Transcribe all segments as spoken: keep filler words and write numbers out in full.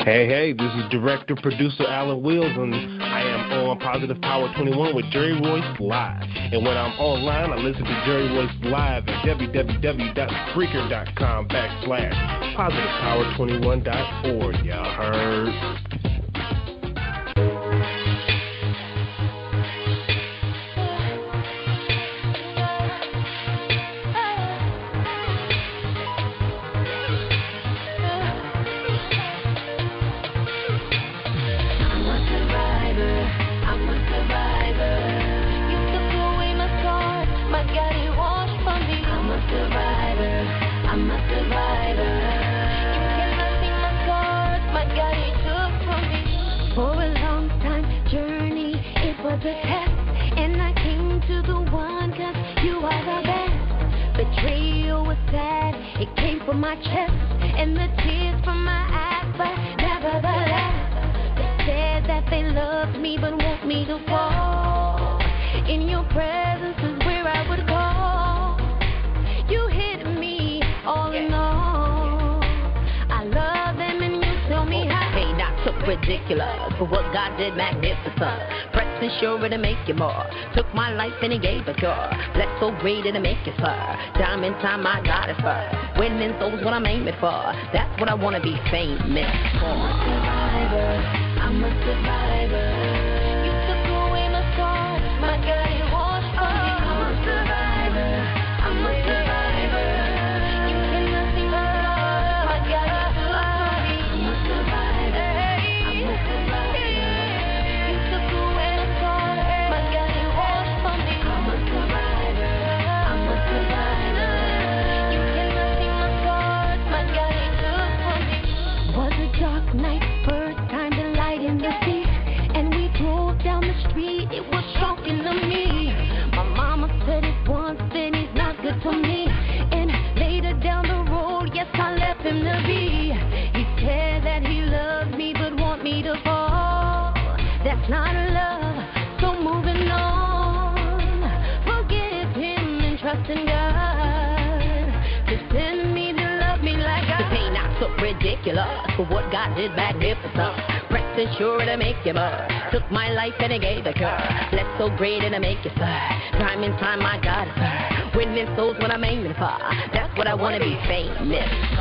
Hey, hey, this is director, producer Alan Wills, and I am on Positive Power twenty-one with Jerry Royce Live. And when I'm online, I listen to Jerry Royce Live at www.spreaker.com backslash positive power twenty-one dot org. Y'all heard? My chest and the tears from my eyes, but nevertheless, they said that they loved me but want me to fall. In your presence is where I would call. You hit me all in all. I love them and you tell me how. Hey, not so ridiculous, but what God did magnificent. Pressing sure to make you more. Took my life and he gave it to her. Blessed so great to make it her. Time and time I got it for. Winning souls what I'm aiming for. That's what I want to be famous for. I'm a survivor. I'm a survivor. You took away my scars. My God, it washed for me. I'm a survivor. I'm a survivor. You cannot see my scars. My God, it took for me. I'm a survivor. I'm a survivor. You took away my scars. My God, it washed for me. I'm a survivor. I'm a survivor. You cannot see my scars. My God, it took for me. Was a dark night, first time the light in the sea, and we drove down the street. It was shocking to me. My mama said it once, then he's not good to me. And later down the road, yes, I left him to be. He said that he loved me, but want me to fall. That's not love, so moving on. Forgive him and trust in God to send me to love me like I. The pain not so ridiculous, but what God did magnificent. Pressing sure to make you more. Took my life and he gave it to her. Blessed so great and to make you sir. Time and time I got it sir. Winning souls what I'm aiming for. That's what I want to be famous for.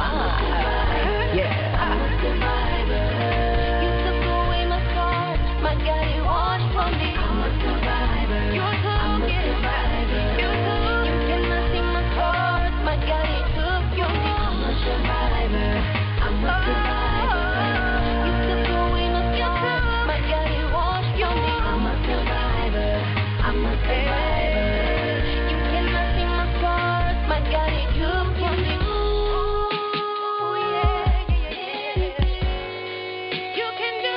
Yeah. I'm a survivor. You took away my scars. My God, you washed for me. I'm a survivor. You took I'm a survivor. You took. You cannot see my scars. My God, you took you. I'm a survivor. I'm a survivor. You took away my scars. My God, you washed for me. I'm a survivor. I'm a survivor. You cannot see my scars. My God, you took from me. Ooh, yeah, yeah, yeah. You can do.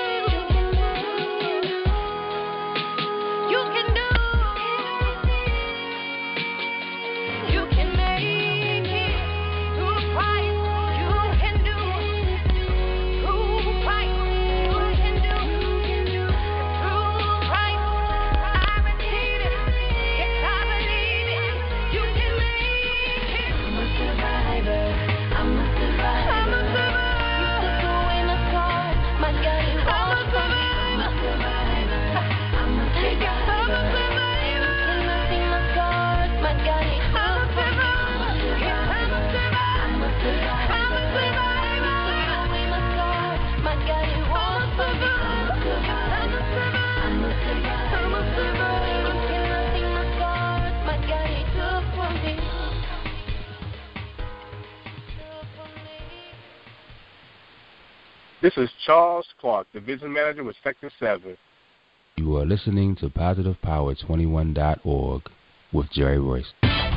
You can do. You can make it through Christ. You can do through Christ. You can do through Christ. I receive it. Yes, I believe it. You can make it. I'm a survivor. I'm a survivor. I'm a survivor. You took away my scars. My God, you washed for me. I'm a survivor. I'm a survivor. You cannot see my scars. My God, you took for me. I'm a survivor. I'm a survivor. I'm a survivor. You took away my scars. My God, you washed for me. I'm a survivor. I'm a survivor. I'm a survivor. You cannot see my scars. My God, you took from me. Took from me. This is Charles Clark, Division Manager with Sector seven. You are listening to positive power twenty-one dot org with Jerry Royce.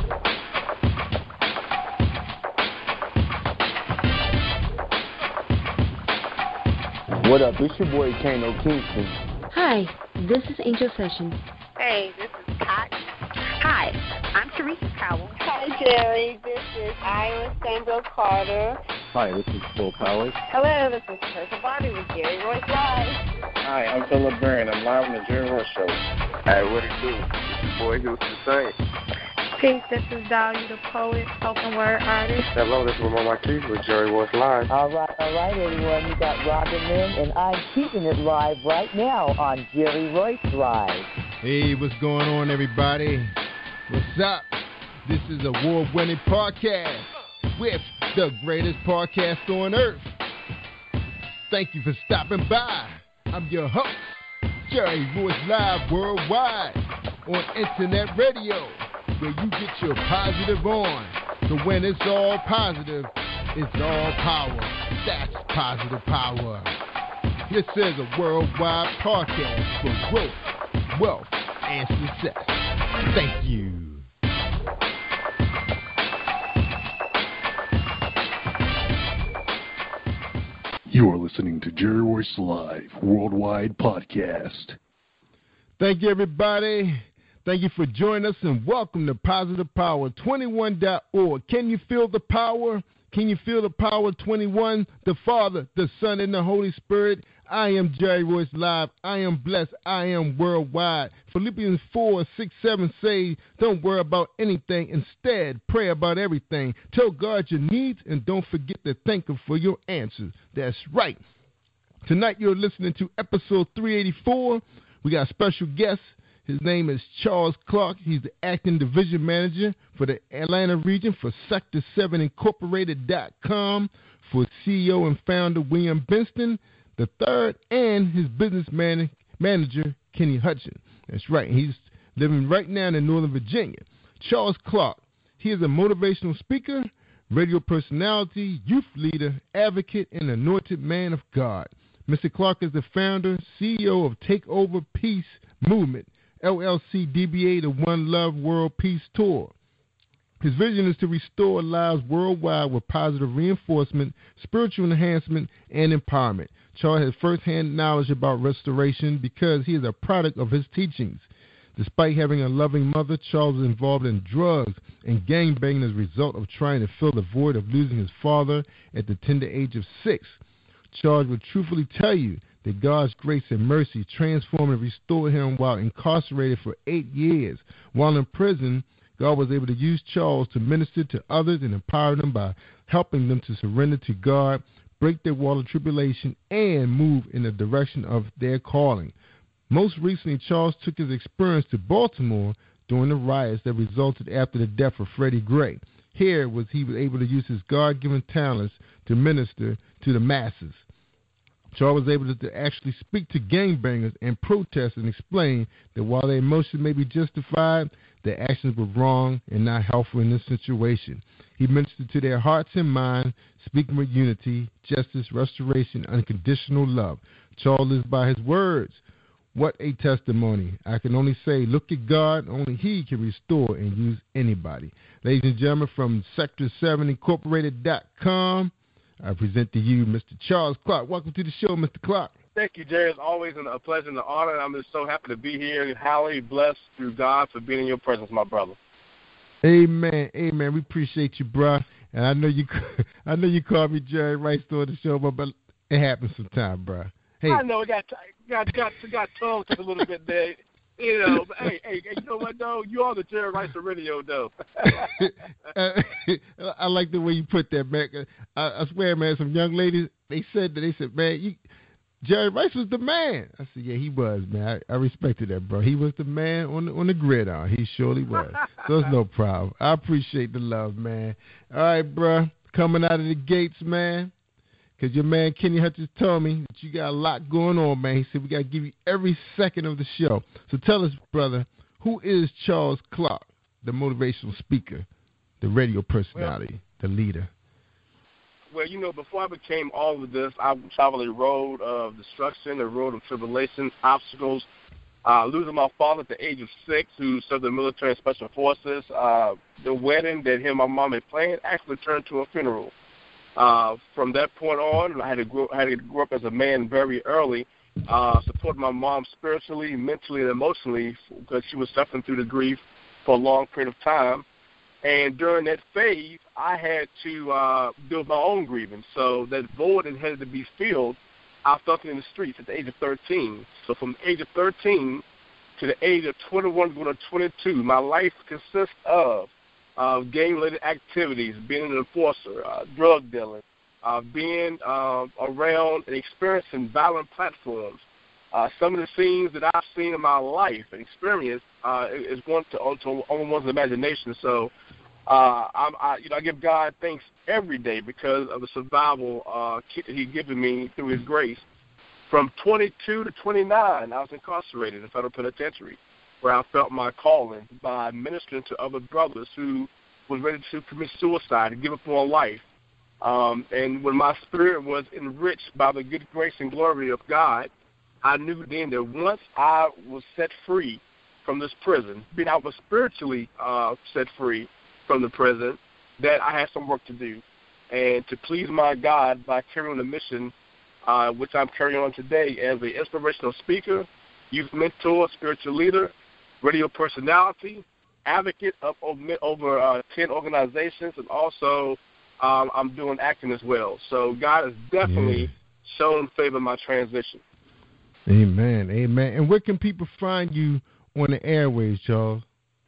What up? It's your boy Kano Kingston. Hi, this is Angel Sessions. Hey, this is Pat. Hi, I'm Teresa Powell. Hi, Jerry. This is Ira Sandra Carter. Hi, this is Phil Powers. Hello, this is Teresa Barbie with Jerry Royce Live. Hi, I'm Philip Byrne. I'm live on the Jerry Royce Show. Hey, what it do? It's your boy Houston Saint. Peace, this is Dahlia, the poet, spoken word artist. Hello, this is Ramon Marquis with Jerry Royce Live. All right, all right, everyone. You got Robin Lynn, and I'm keeping it live right now on Jerry Royce Live. Hey, what's going on, everybody? What's up? This is a award-winning podcast with the greatest podcast on earth. Thank you for stopping by. I'm your host, Jerry Royce Live Worldwide on Internet Radio, where you get your positive on. So when it's all positive, it's all power. That's positive power. This is a worldwide podcast for growth, wealth, and success. Thank you. You are listening to Jerry Royce Live Worldwide Podcast. Thank you, everybody. Thank you for joining us, and welcome to Positive Power twenty-one dot org. Can you feel the power? Can you feel the power? twenty-one, the Father, the Son, and the Holy Spirit. I am Jerry Royce Live. I am blessed. I am worldwide. Philippians four, six, seven say, don't worry about anything. Instead, pray about everything. Tell God your needs, and don't forget to thank Him for your answers. That's right. Tonight you're listening to episode three eighty-four. We got a special guest. His name is Charles Clark. He's the acting division manager for the Atlanta region for Sector seven Incorporated dot com, for C E O and founder William Benston the third, and his business man, manager, Kenny Hudson. That's right. He's living right now in Northern Virginia. Charles Clark, he is a motivational speaker, radio personality, youth leader, advocate, and anointed man of God. Mister Clark is the founder, C E O of Takeover Peace Movement, L L C D B A, the One Love World Peace Tour. His vision is to restore lives worldwide with positive reinforcement, spiritual enhancement, and empowerment. Charles has firsthand knowledge about restoration because he is a product of his teachings. Despite having a loving mother, Charles was involved in drugs and gangbanging as a result of trying to fill the void of losing his father at the tender age of six. Charles would truthfully tell you that God's grace and mercy transformed and restored him while incarcerated for eight years. While in prison, God was able to use Charles to minister to others and empower them by helping them to surrender to God, break their wall of tribulation, and move in the direction of their calling. Most recently, Charles took his experience to Baltimore during the riots that resulted after the death of Freddie Gray. Here was he was able to use his God-given talents to minister to the masses. Charles was able to, to actually speak to gangbangers and protest and explain that while their emotions may be justified, their actions were wrong and not helpful in this situation. He ministered to their hearts and minds, speaking with unity, justice, restoration, unconditional love. Charles lives by his words. What a testimony. I can only say, look at God. Only He can restore and use anybody. Ladies and gentlemen, from Sector seven Incorporated dot com, I present to you Mister Charles Clark. Welcome to the show, Mister Clark. Thank you, Jerry. It's always a pleasure and an honor. I'm just so happy to be here and highly blessed through God for being in your presence, my brother. Amen. Amen. We appreciate you, bro. And I know you I know you called me Jerry Rice during the show, but, but it happens sometimes, bro. Hey. I know it got got got got tongue took a little bit there. You know, but hey, hey, you know what though? You are the Jerry Rice of radio though. I like the way you put that, man. I, I swear, man, some young ladies they said that they said, man, you Jerry Rice was the man. I said, yeah, he was, man. I, I respected that, bro. He was the man on the, on the gridiron. He surely was. So it's no problem. I appreciate the love, man. All right, bro. Coming out of the gates, man, because your man Kenny Hutchins told me that you got a lot going on, man. He said we got to give you every second of the show. So tell us, brother, who is Charles Clark, the motivational speaker, the radio personality, well, the leader? Well, you know, before I became all of this, I traveled a road of destruction, a road of tribulation, obstacles, uh, losing my father at the age of six, who served in the military and special forces. Uh, the wedding that him and my mom had planned actually turned to a funeral. Uh, from that point on, I had to grow, I had to grow up as a man very early, uh, support my mom spiritually, mentally, and emotionally because she was suffering through the grief for a long period of time. And during that phase, I had to uh, deal with my own grievance. So that void that had to be filled, I felt it in the streets at the age of thirteen. So from the age of thirteen to the age of twenty-one going to twenty-two, my life consists of uh, gang-related activities, being an enforcer, uh, drug dealing, uh, being uh, around and experiencing violent platforms. Uh, some of the scenes that I've seen in my life and experienced uh, is one to, to on one's imagination. So, uh, I'm, I, you know, I give God thanks every day because of the survival uh, kit that He's given me through His grace. From twenty-two to twenty-nine, I was incarcerated in federal penitentiary, where I felt my calling by ministering to other brothers who was ready to commit suicide and give up on life. Um, and when my spirit was enriched by the good grace and glory of God, I knew then that once I was set free from this prison, being I was spiritually uh, set free from the prison, that I had some work to do. And to please my God by carrying on the mission, uh, which I'm carrying on today as an inspirational speaker, youth mentor, spiritual leader, radio personality, advocate of over, over uh, ten organizations, and also um, I'm doing acting as well. So God has definitely yeah. shown favor in my transition. Amen, amen. And where can people find you on the airways, Charles?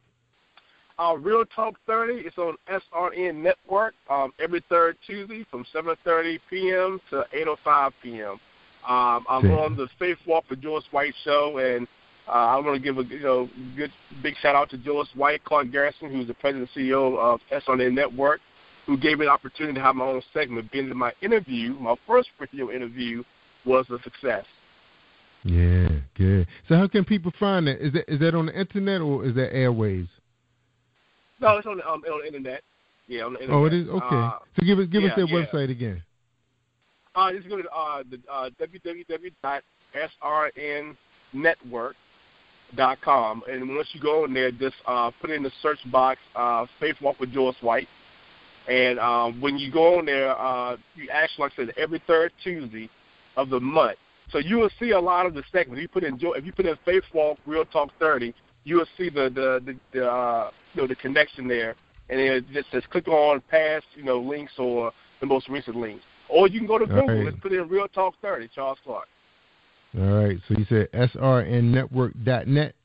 Uh, Real Talk thirty is on S R N Network um, every third Tuesday from seven thirty p.m. to eight oh five p.m. Um, I'm yeah. on the Faith Walk for Joyce White show, and uh, I want to give a you know good big shout out to Joyce White, Clark Garrison, who's the president and C E O of S R N Network, who gave me the opportunity to have my own segment. Being in my interview, my first radio interview, was a success. Yeah, good. So how can people find that? Is that is that on the internet or is that airways? No, it's on the, um, on the internet. Yeah, on the internet. Oh, it is? Okay. Uh, so give us give yeah, us that yeah. website again. Uh, just go to uh, the, uh, w w w dot s r n network dot com. And once you go in there, just uh, put in the search box, uh, Faith Walk with Joyce White. And um, when you go on there, uh, you actually, like I said, every third Tuesday of the month. So you will see a lot of the segments. You put in if you put in Faith Walk Real Talk thirty, you will see the the the, the uh, you know the connection there, and it just says click on past you know links or the most recent links, or you can go to Google right. and put in Real Talk thirty, Charles Clark. All right. So you said S R N network dot net.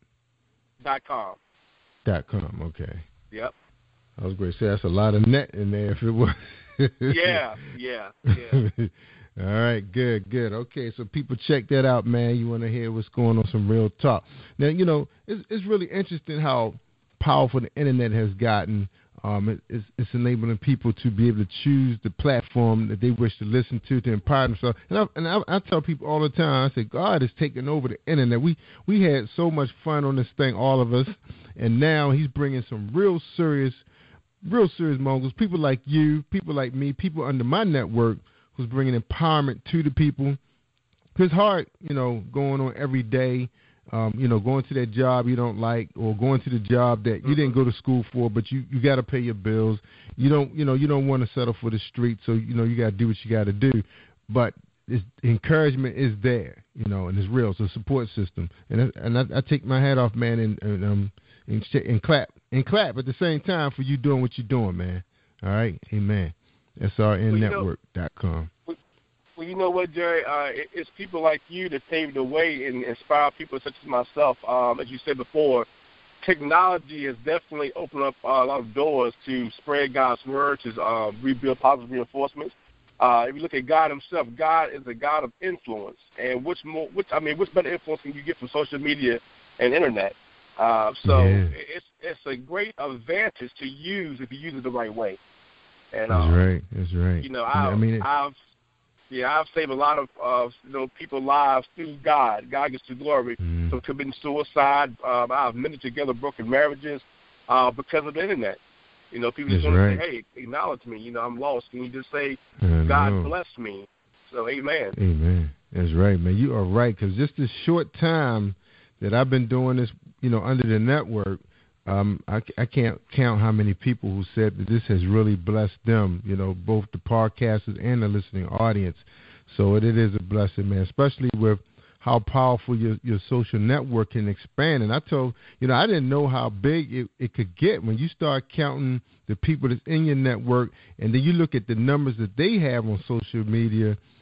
Dot com. Dot com. Okay. Yep. I was going to say that's a lot of net in there if it was. yeah. Yeah. Yeah. All right, good, good. Okay, so people check that out, man. You want to hear what's going on, some real talk. Now, you know, it's, it's really interesting how powerful the internet has gotten. Um, it, it's, it's enabling people to be able to choose the platform that they wish to listen to to empower themselves. And I, and I, I tell people all the time, I say, God is taking over the internet. We we had so much fun on this thing, all of us, and now He's bringing some real serious, real serious moguls, people like you, people like me, people under my network, who's bringing empowerment to the people. It's hard, you know, going on every day, um, you know, going to that job you don't like or going to the job that you didn't go to school for, but you, you got to pay your bills. You don't, you know, you don't want to settle for the street, so, you know, you got to do what you got to do. But it's, encouragement is there, you know, and it's real. It's a support system. And I, and I, I take my hat off, man, and, and, um, and, and clap. And clap at the same time for you doing what you're doing, man. All right? Amen. S R N network dot com. Well, you know what, Jerry? Uh, it, it's people like you that paved the way and inspire people such as myself. Um, as you said before, technology has definitely opened up uh, a lot of doors to spread God's word, to uh, rebuild positive reinforcements. Uh, if you look at God Himself, God is a God of influence, and which more, which I mean, which better influence can you get from social media and internet? Uh, so yeah. it's it's a great advantage to use if you use it the right way. And, that's um, right. That's right. You know, I've, I mean, it, I've, yeah, I've saved a lot of, uh, you know, people's lives through God. God gets the glory mm. from committing suicide. Um, I've mended together broken marriages uh, because of the internet. You know, people just want right. to say, "Hey, acknowledge me. You know, I'm lost." Can you just say, I "God know. bless me"? So, amen. Amen. That's right, man. You are right, because just this short time that I've been doing this, you know, under the network. Um, I, I can't count how many people who said that this has really blessed them, you know, both the podcasters and the listening audience. So it, it is a blessing, man, especially with how powerful your, your social network can expand. And I told, you know, I didn't know how big it, it could get when you start counting the people that's in your network, and then you look at the numbers that they have on social media.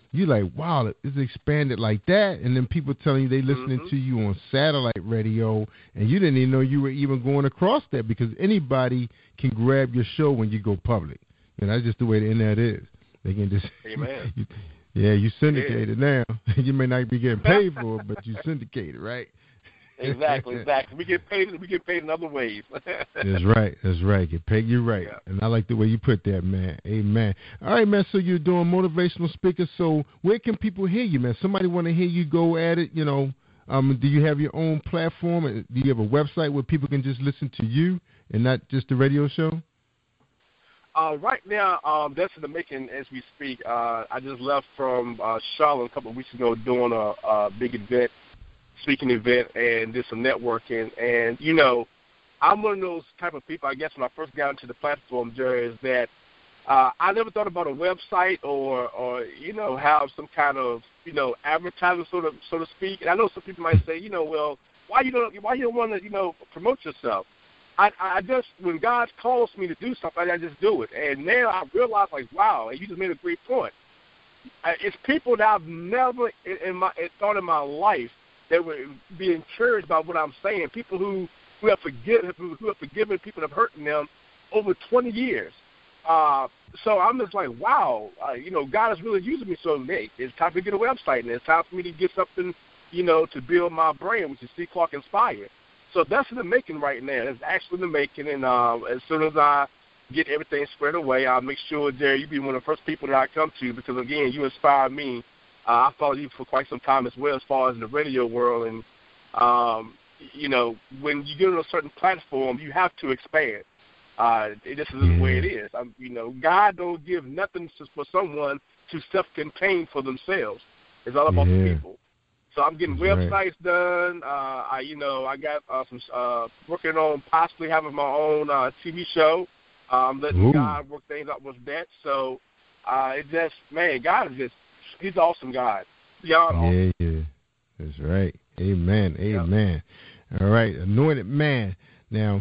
you like, wow, it's expanded like that. And then people telling you they listening mm-hmm. to you on satellite radio, and you didn't even know you were even going across that, because anybody can grab your show when you go public. And that's just the way the internet is. They can just, Amen. you, yeah, you syndicated yeah. now. You may not be getting paid for it, but you syndicated, right? Exactly, exactly. We get paid. We get paid in other ways. That's right. That's right. Get paid. You're right. Yeah. And I like the way you put that, man. Amen. All right, man. So you're doing motivational speakers. So where can people hear you, man? Somebody want to hear you go at it. You know, um, do you have your own platform? Do you have a website where people can just listen to you and not just the radio show? Uh, right now, um, that's in the making as we speak. Uh, I just left from uh, Charlotte a couple of weeks ago doing a, a big event. Speaking event and did some networking, and you know, I'm one of those type of people. I guess when I first got into the platform, Jerry, is that uh, I never thought about a website or, or you know, have some kind of you know advertising, so to so to speak. And I know some people might say, you know, well, why you don't why you don't want to you know promote yourself? I I just when God calls me to do something, I just do it. And now I realize, like, wow, and you just made a great point. It's people that I've never in, in my thought in my life that would be encouraged by what I'm saying. People who, who have forgiven who, who have forgiven people that have hurting them over twenty years. Uh, so I'm just like, wow, uh, you know, God is really using me. So hey, it's time to get a website, and it's time for me to get something, you know, to build my brand, which is C. Clark Inspired. So that's in the making right now. It's actually in the making, and uh, as soon as I get everything squared away, I'll make sure, Jerry, you be one of the first people that I come to, because again, you inspire me. Uh, I followed you for quite some time as well, as far as in the radio world. And, um, you know, when you get on a certain platform, you have to expand. Uh, this is the way it is. I'm, you know, God don't give nothing to, for someone to self-contain for themselves. It's all about yeah. the people. So I'm getting That's websites right. done. Uh, I, you know, I got uh, some uh, working on possibly having my own uh, T V show. Um, letting Ooh. God work things out with that. So uh, it just, man, God is just, He's an awesome God. Beyond awesome. Yeah, yeah. That's right. Amen. Amen. Yep. All right. Anointed man. Now,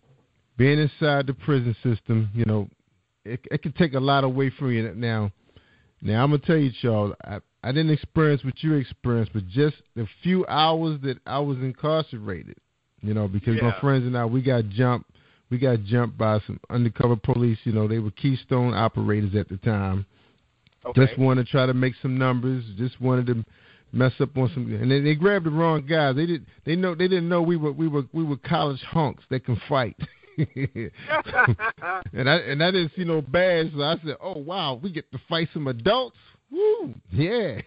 being inside the prison system, you know, it, it can take a lot away from you. Now, now I'm going to tell you, Charles, I, I didn't experience what you experienced, but just the few hours that I was incarcerated, you know, because yeah. my friends and I, we got jumped. We got jumped by some undercover police. You know, they were Keystone operators at the time. Okay. Just wanted to try to make some numbers. Just wanted to mess up on some, and they, they grabbed the wrong guys. They did. They know. They didn't know we were. We were. We were college hunks that can fight. and I and I didn't see no badge, so I said, "Oh wow, we get to fight some adults. Woo, yeah."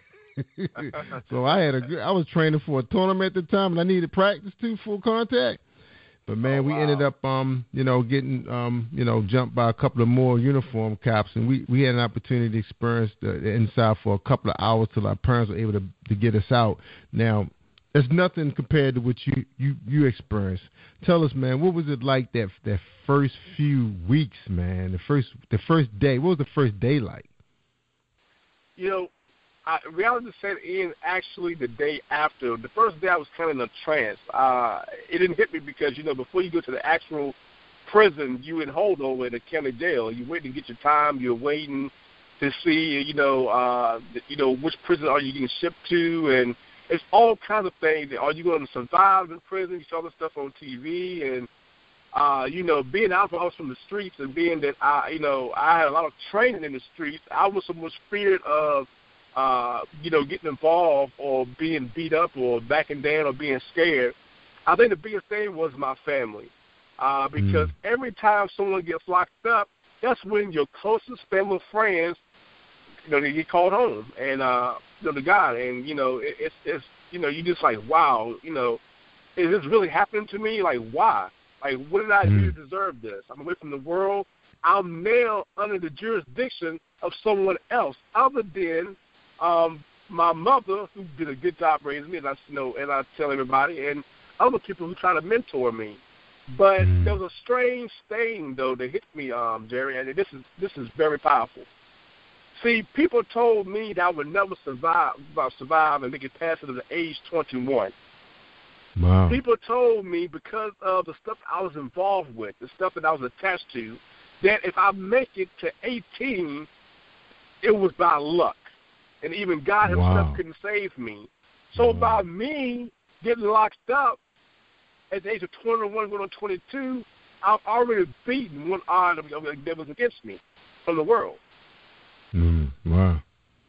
So I had a good. I was training for a tournament at the time, and I needed practice too, full contact. But man, oh, wow. we ended up, um, you know, getting, um, you know, jumped by a couple of more uniformed cops, and we, we had an opportunity to experience the, the inside for a couple of hours till our parents were able to, to get us out. Now, there's nothing compared to what you, you, you experienced. Tell us, man, what was it like that that first few weeks, man? The first the first day. What was the first day like? You know, I, reality set in actually the day after. The first day I was kind of in a trance. Uh, it didn't hit me because, you know, before you go to the actual prison, you in holdover in the county jail. You're waiting to get your time. You're waiting to see, you know, uh, you know, which prison are you getting shipped to, and it's all kinds of things. Are you going to survive in prison? You saw this stuff on T V, and uh, you know, being out from the streets, and being that I, you know, I had a lot of training in the streets. I was so much feared of. Uh, you know, getting involved or being beat up or backing down or being scared. I think the biggest thing was my family. Uh, because mm. every time someone gets locked up, that's when your closest family friends, you know, they get called home and, uh, you know, to God. And, you know, it, it's, it's, you know, you just like, wow, you know, is this really happening to me? Like, why? Like, what did I mm. do to deserve this? I'm away from the world. I'm now under the jurisdiction of someone else other than Um, my mother, who did a good job raising me, and I you know, and I tell everybody, and other people who try to mentor me. But mm. there was a strange thing though that hit me, um, Jerry, and this is this is very powerful. See, people told me that I would never survive, survive and make it past it at the age twenty-one. Wow. People told me because of the stuff I was involved with, the stuff that I was attached to, that if I make it to eighteen, it was by luck. and even God himself Wow. couldn't save me. So by me getting locked up at the age of twenty-one, going on twenty-two, I've already beaten one odd that was against me from the world. Mm, wow.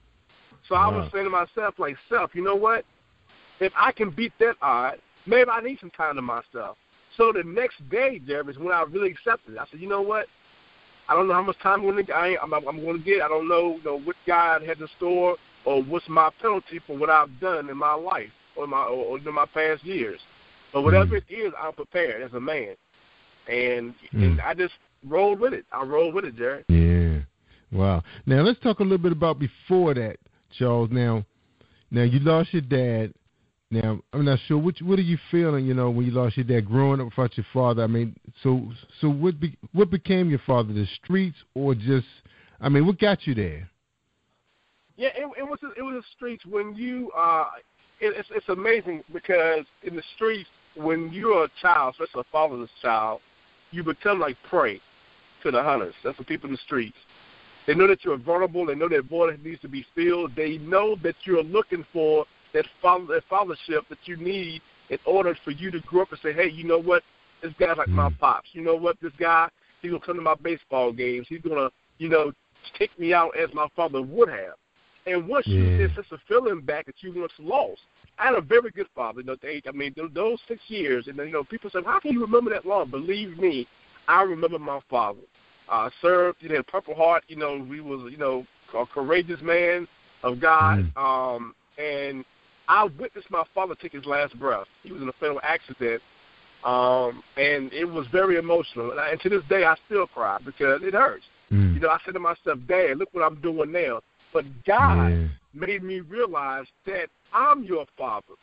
So wow. I was saying to myself, like, self, you know what? If I can beat that odd, maybe I need some time to myself. So the next day, Jervis, when I really accepted it, I said, you know what? I don't know how much time I'm going to I I'm, I'm going to get. I don't know, you know what God has in store or what's my penalty for what I've done in my life or my or, or in my past years. But whatever mm. it is, I'm prepared as a man. And, Mm. and I just rolled with it. I rolled with it, Jerry. Yeah. Wow. Now let's talk a little bit about before that, Charles. Now, now you lost your dad. Now I'm not sure what what are you feeling, you know, when you lost your dad, growing up without your father. I mean, so so what be, what became your father? The streets or just? I mean, what got you there? Yeah, it, it was it was the streets when you. Uh, it, it's it's amazing because in the streets when you're a child, especially a fatherless child, you become like prey to the hunters. That's the people in the streets. They know that you're vulnerable. They know that void needs to be filled. They know that you're looking for that father, that fathership that you need in order for you to grow up and say, hey, you know what? This guy's like mm. my pops. You know what? This guy, he's going to come to my baseball games. He's going to, you know, take me out as my father would have. And once yeah. you get such a feeling back that you once lost, I had a very good father. You know, age, I mean, those six years, and, you know, people say, how can you remember that long? Believe me, I remember my father. Uh, served, you know, Purple Heart, you know, he was, you know, a courageous man of God. Mm. Um, and I witnessed my father take his last breath. He was in a fatal accident, um, and it was very emotional. And, I, and to this day, I still cry because it hurts. Mm. You know, I said to myself, Dad, look what I'm doing now. But God yeah. made me realize that I'm your father.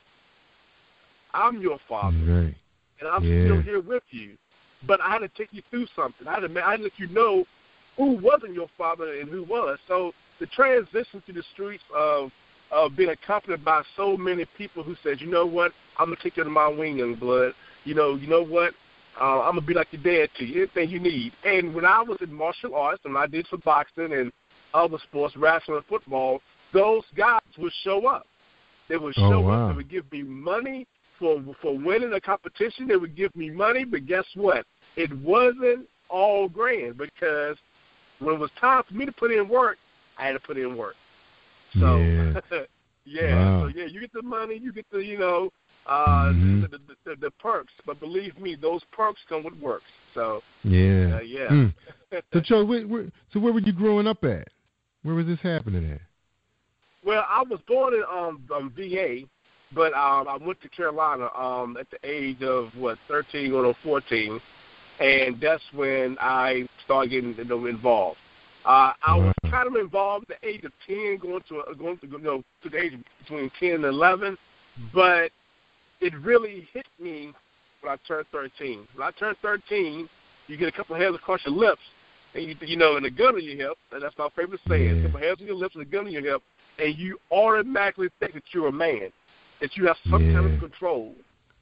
I'm your father. Right. And I'm yeah. still here with you. But I had to take you through something. I had to, I had to let you know who wasn't your father and who was. So the transition to the streets of of being accompanied by so many people who said, you know what, I'm gonna take you under my wing, young blood. You know, you know what, uh, I'm gonna be like your dad to you, anything you need. And when I was in martial arts and I did for boxing and other sports, wrestling, football, those guys would show up. They would show oh, wow. up. They would give me money for for winning a competition. They would give me money, but guess what? It wasn't all grand because when it was time for me to put in work, I had to put in work. So, yeah, yeah. Wow. So yeah, you get the money, you get the you know uh, mm-hmm. the, the, the the perks, but believe me, those perks come with work. So yeah, uh, yeah. Mm. So Charles, where, where, so where were you growing up at? Where was this happening at? Well, I was born in um, um V A, but um I went to Carolina um at the age of what thirteen or fourteen, and that's when I started getting you know, involved. Uh, I was kind of involved at the age of ten, going to going to you know to the age of between ten and eleven, but it really hit me when I turned thirteen. When I turned thirteen, you get a couple of hairs across your lips, and you you know, and a gun on your hip. And that's my favorite saying: yeah. a couple of hairs on your lips and a gun on your hip, and you automatically think that you're a man, that you have some yeah. kind of control.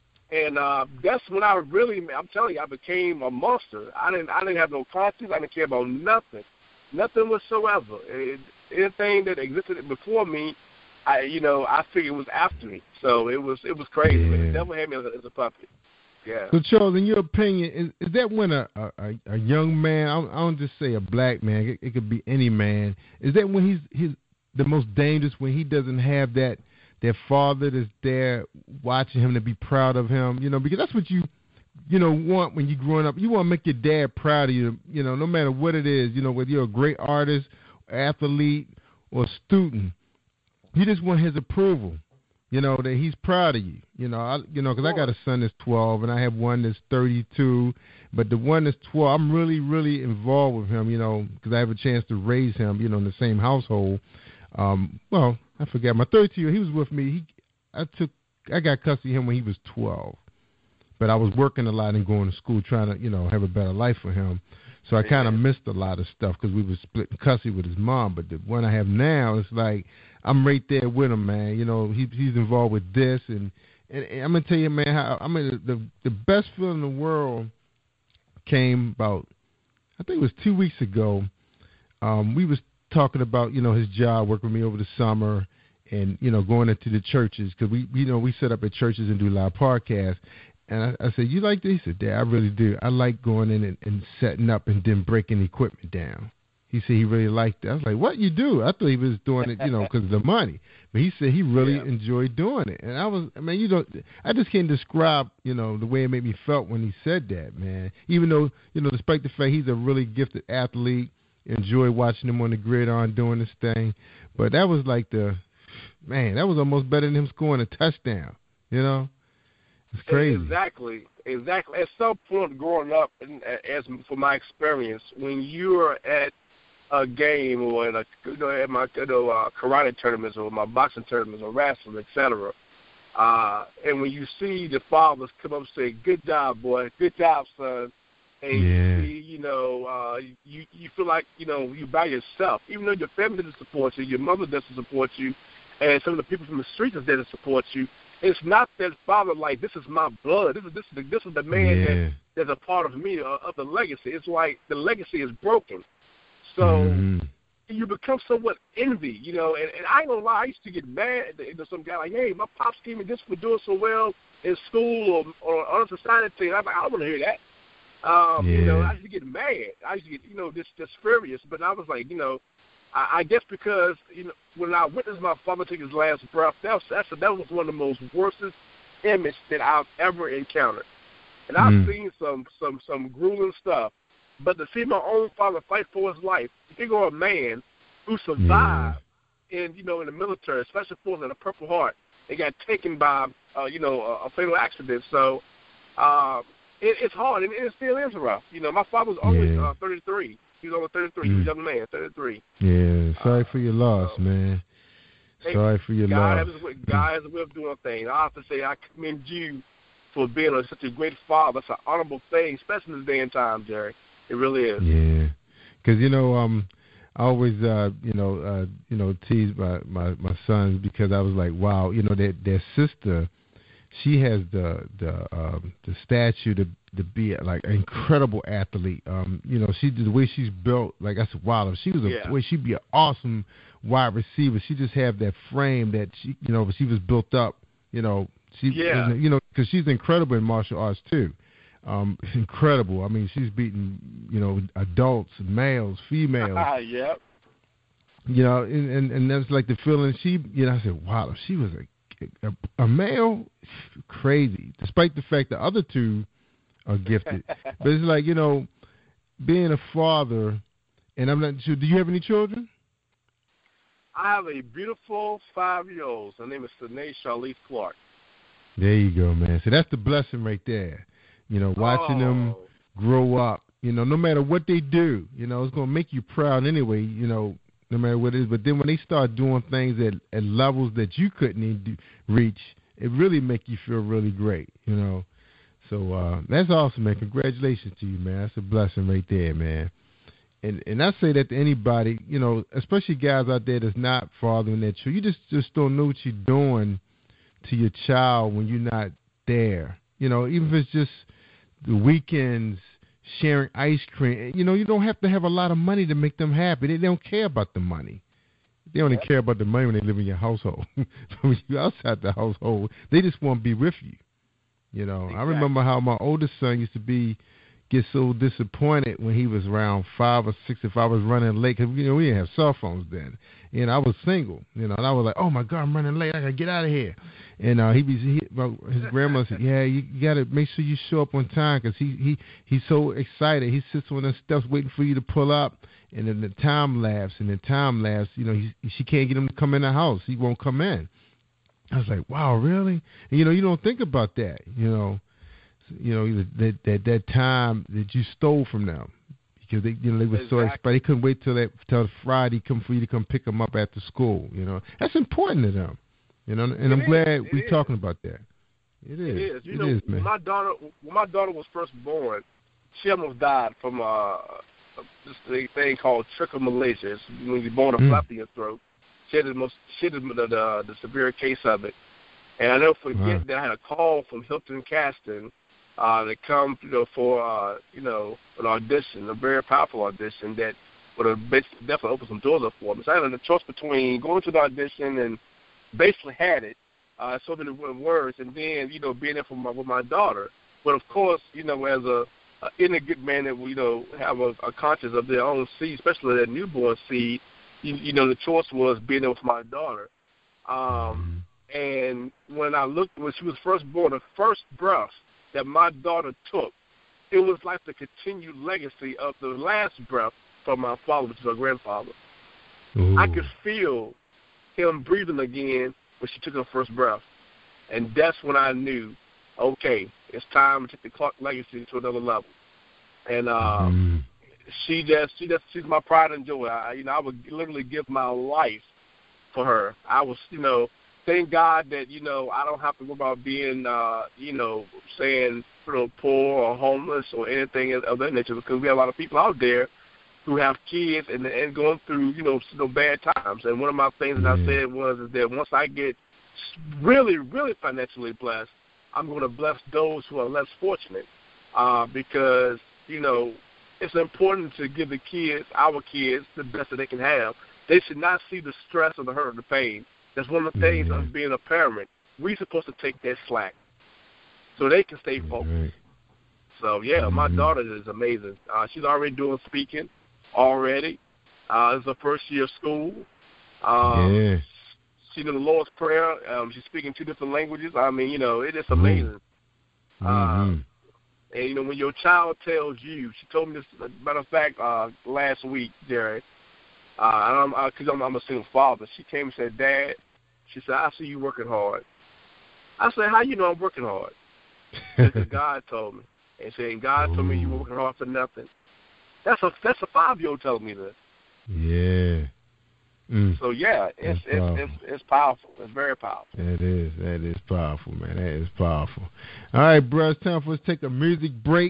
And uh, that's when I really, I'm telling you, I became a monster. I didn't I didn't have no conscience. I didn't care about nothing. Nothing whatsoever. It, anything that existed before me, I you know I figured was after me. So it was it was crazy. Yeah. The devil had me as a, as a puppet. Yeah. So Charles, in your opinion, is, is that when a, a a young man, I don't, I don't just say a black man, it, it could be any man, is that when he's he's the most dangerous, when he doesn't have that that father that's there watching him to be proud of him, you know, because that's what you. You know, want when you're growing up, you want to make your dad proud of you, you know, no matter what it is, you know, whether you're a great artist, athlete, or student, you just want his approval, you know, that he's proud of you, you know, I, you know, because I got a son that's twelve and I have one that's thirty-two, but the one that's twelve, I'm really, really involved with him, you know, because I have a chance to raise him, you know, in the same household. Um, well, I forgot, my thirty-two, he was with me. He, I took, I got custody of him when he was twelve. But I was working a lot and going to school trying to, you know, have a better life for him. So I kind of missed a lot of stuff because we were splitting custody with his mom. But the one I have now, it's like I'm right there with him, man. You know, he, he's involved with this. And, and, and I'm going to tell you, man, how I mean, the, the best feeling in the world came about, I think it was two weeks ago. Um, we was talking about, you know, his job, working with me over the summer, and, you know, going into the churches, because we, you know, we set up at churches and do live podcasts. And I, I said, you like this? He said, Dad, I really do. I like going in and, and setting up and then breaking equipment down. He said he really liked it. I was like, what you do? I thought he was doing it, you know, because of the money. But he said he really yeah. enjoyed doing it. And I was, I mean, you don't, I just can't describe, you know, the way it made me felt when he said that, man. Even though, you know, despite the fact he's a really gifted athlete, enjoy watching him on the gridiron doing this thing. But that was like the, man, that was almost better than him scoring a touchdown, you know? It's crazy. Exactly, exactly. At some point growing up, and as for my experience, when you're at a game or at a, you know, at my you know, uh, karate tournaments or my boxing tournaments or wrestling, et cetera, uh, and when you see the fathers come up and say, "Good job, boy. Good job, son," and yeah. you see, you know, uh, you you feel like, you know, you by yourself, even though your family doesn't support you, your mother doesn't support you, and some of the people from the streets doesn't support you. It's not that father like, this is my blood. This is this is the, this is the man yeah. that that's a part of me, uh, of the legacy. It's like the legacy is broken. So mm-hmm. you become somewhat envy, you know. And, and I ain't gonna lie, I used to get mad at the, some guy like, hey, my pops gave me this for doing so well in school or, or on society. I'm like, I don't want to hear that. Um, yeah. You know, I used to get mad. I used to get, you know, just just furious. But I was like, you know. I guess because, you know, when I witnessed my father take his last breath, that was, that's, that was one of the most worstest images that I've ever encountered. And I've mm. seen some, some, some grueling stuff. But to see my own father fight for his life, think of a man who survived yeah. in, you know, in the military, special forces in a Purple Heart, and got taken by, uh, you know, a, a fatal accident. So uh, it, it's hard, and it still is rough. You know, my father was always yeah. uh, thirty-three. He was over thirty-three. Mm. He was a young man, thirty-three. Yeah, sorry uh, for your loss, so, man. Hey, sorry for your God loss. Has, God has a way of doing things. I have to say I commend you for being a, such a great father. It's an honorable thing, especially in this day and time, Jerry. It really is. Yeah, because, you know, um, I always, uh, you know, uh, you know, tease my, my, my sons because I was like, wow, you know, their, their sister, she has the the um, the statue to to be like an incredible athlete. Um, you know, she the way she's built, like I said, wow, if she was a yeah. way she'd be an awesome wide receiver. She just have that frame that she, you know, she was built up. You know, she, yeah. you know, because she's incredible in martial arts too. Um, incredible. I mean, she's beating, you know, adults, males, females. yep. You know, and, and and that's like the feeling. She, you know, I said, wow, if she was a A, a male, crazy. Despite the fact the other two are gifted, but it's like, you know, being a father, and I'm not sure. Do you have any children? I have a beautiful five-year-old. Her name is Sanae Charlize Clark. There you go, man. So that's the blessing right there. You know, watching oh. them grow up. You know, no matter what they do, you know, it's gonna make you proud anyway. You know. No matter what it is, but then when they start doing things at, at levels that you couldn't even reach, it really make you feel really great, you know. So uh, that's awesome, man. Congratulations to you, man. That's a blessing right there, man. And and I say that to anybody, you know, especially guys out there that's not fathering their children. You just, just don't know what you're doing to your child when you're not there. You know, even if it's just the weekends, sharing ice cream. You know, you don't have to have a lot of money to make them happy. They, they don't care about the money. They only care about the money when they live in your household. When you're outside the household, they just want to be with you. You know, exactly. I remember how my oldest son used to be, get so disappointed when he was around five or six if I was running late. Because, you know, we didn't have cell phones then. And I was single, you know, and I was like, oh, my God, I'm running late. I got to get out of here. And uh, he be, he, his grandma said, yeah, you, you got to make sure you show up on time because he, he, he's so excited. He sits on the steps waiting for you to pull up. And then the time lapse, and the time lapse, you know, he, she can't get him to come in the house. He won't come in. I was like, wow, really? And, you know, you don't think about that, you know. You know, that that that time that you stole from them because they, you know, they were exactly. so excited. They couldn't wait till that till Friday come for you to come pick them up after school. You know, that's important to them. You know, and it I'm is. glad it we're is. talking about that. It is. It is. You it know, is, man. When my daughter, when my daughter was first born, she almost died from uh, this thing called trichomalacia. It's when you're born a mm. flap in your throat. She had the most, she had the, the, the, the severe case of it, and I never forget wow. that I had a call from Hilton Caston. Uh, they come, you know, for uh, you know, an audition, a very powerful audition that would have definitely opened some doors up for me. So I had a choice between going to the audition and basically had it, uh, so many words, and then, you know, being there for my, with my daughter. But, of course, you know, as a, a any good man that, you know, have a, a conscience of their own seed, especially that newborn seed, you, you know, the choice was being there with my daughter. Um, and when I looked, when she was first born, the first breath that my daughter took, it was like the continued legacy of the last breath from my father, which is her grandfather. Ooh. I could feel him breathing again when she took her first breath. And that's when I knew, okay, it's time to take the Clark legacy to another level. And uh, mm. she just, she just, she's my pride and joy. I, you know, I would literally give my life for her. I was, you know, thank God that, you know, I don't have to worry about being, uh, you know, saying, you know, poor or homeless or anything of that nature, because we have a lot of people out there who have kids and and going through, you know, you know bad times. And one of my things that I said was is that once I get really, really financially blessed, I'm going to bless those who are less fortunate, uh, because, you know, it's important to give the kids, our kids, the best that they can have. They should not see the stress or the hurt or the pain. That's one of the things of being a parent. We're supposed to take that slack so they can stay focused. Mm-hmm. So, yeah, mm-hmm. my daughter is amazing. Uh, she's already doing speaking already. Uh, it's her first year of school. Um, yeah. She did the Lord's Prayer. Um, she's speaking two different languages. I mean, you know, it is amazing. Mm-hmm. Um, and, you know, when your child tells you, she told me this, as a matter of fact, uh, last week, Jerry, because uh, I'm, I'm, I'm a single father, she came and said, Dad, she said, I see you working hard. I said, how you know I'm working hard? Because God told me. And saying, God Ooh. told me you were working hard for nothing. That's a that's a five-year-old telling me this. Yeah. Mm. So, yeah, it's, it's, it's, it's powerful. It's very powerful. That is. That is powerful, man. That is powerful. All right, bro, it's time for us to take a music break.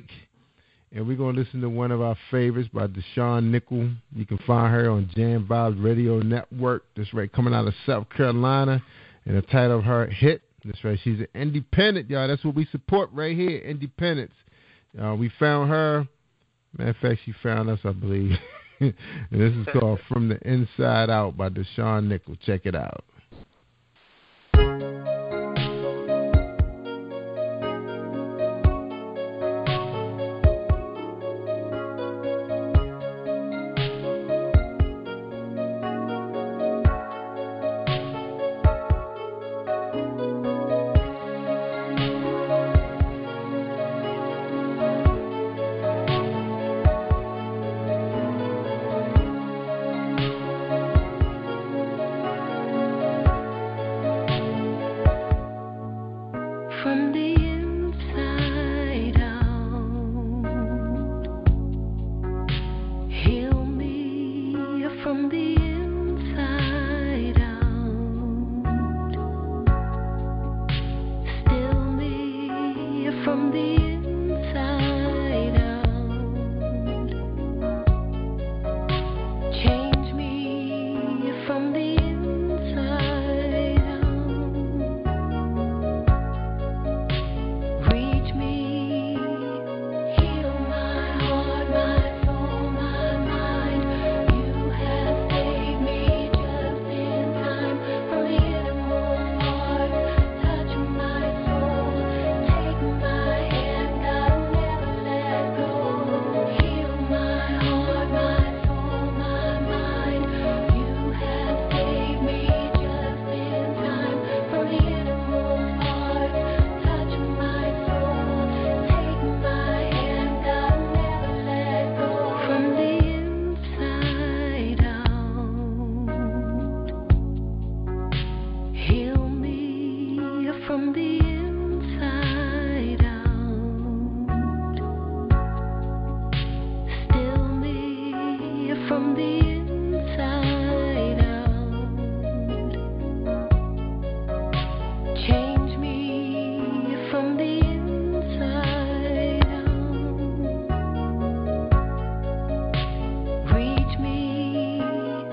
And we're going to listen to one of our favorites by Deshaun Nickel. You can find her on Jam Vibes Radio Network. That's right, coming out of South Carolina. And the title of her hit, that's right, she's an independent, y'all. That's what we support right here, independence. Uh, we found her. Matter of fact, she found us, I believe. And this is called From the Inside Out by Deshaun Nickel. Check it out.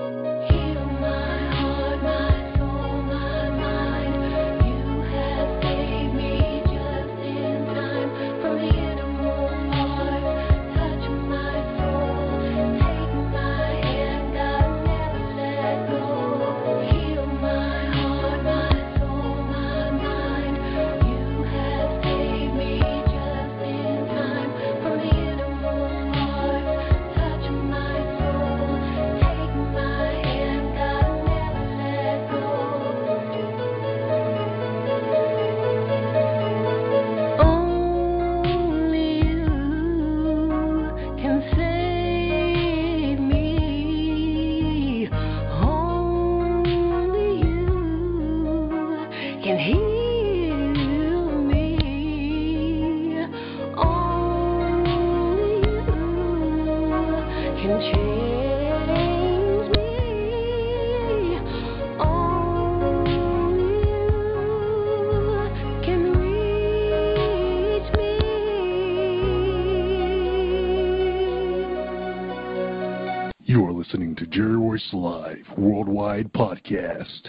Heal my heart, my soul, my mind. You have Royce Live Worldwide Podcast.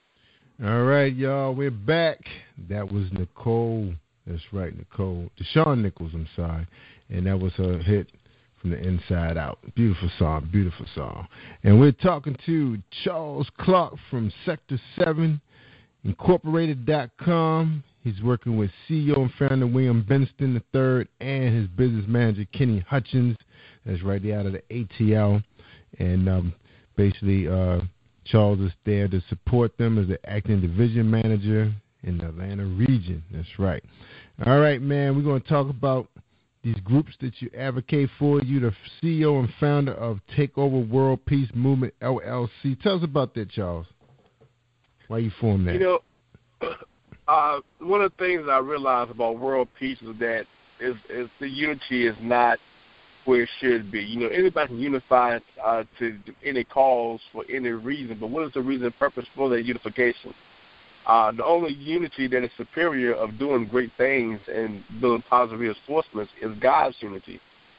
All right, y'all, we're back. That was Nicole. That's right, Nicole. Deshaun Nichols, I'm sorry. And that was her hit from the Inside Out. Beautiful song, beautiful song. And we're talking to Charles Clark from Sector seven Incorporated dot com. He's working with C E O and founder William Benston the third and his business manager Kenny Hutchins. That's right there out of the A T L. And um, basically, uh, Charles is there to support them as the acting division manager in the Atlanta region. That's right. All right, man, we're going to talk about these groups that you advocate for. You're the C E O and founder of Takeover World Peace Movement, L L C. Tell us about that, Charles. Why you formed that? You know, uh, one of the things I realized about world peace is that is, is the unity is not where it should be. You know, anybody can unify uh, to any cause for any reason, but what is the reason and purpose for that unification? Uh, the only unity that is superior of doing great things and building positive reinforcements is God's unity.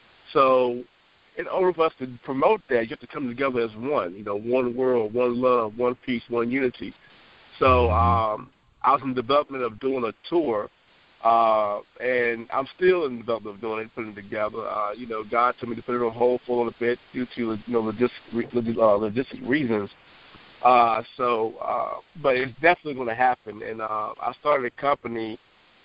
So in order for us to promote that, you have to come together as one, you know, one world, one love, one peace, one unity. So um, I was in the development of doing a tour, uh, and I'm still in the development of doing it, putting it together. Uh, you know, God told me to put it on hold for a little bit due to, you know, logistic, uh, logistic reasons. Uh, so, uh, but it's definitely going to happen. And uh, I started a company,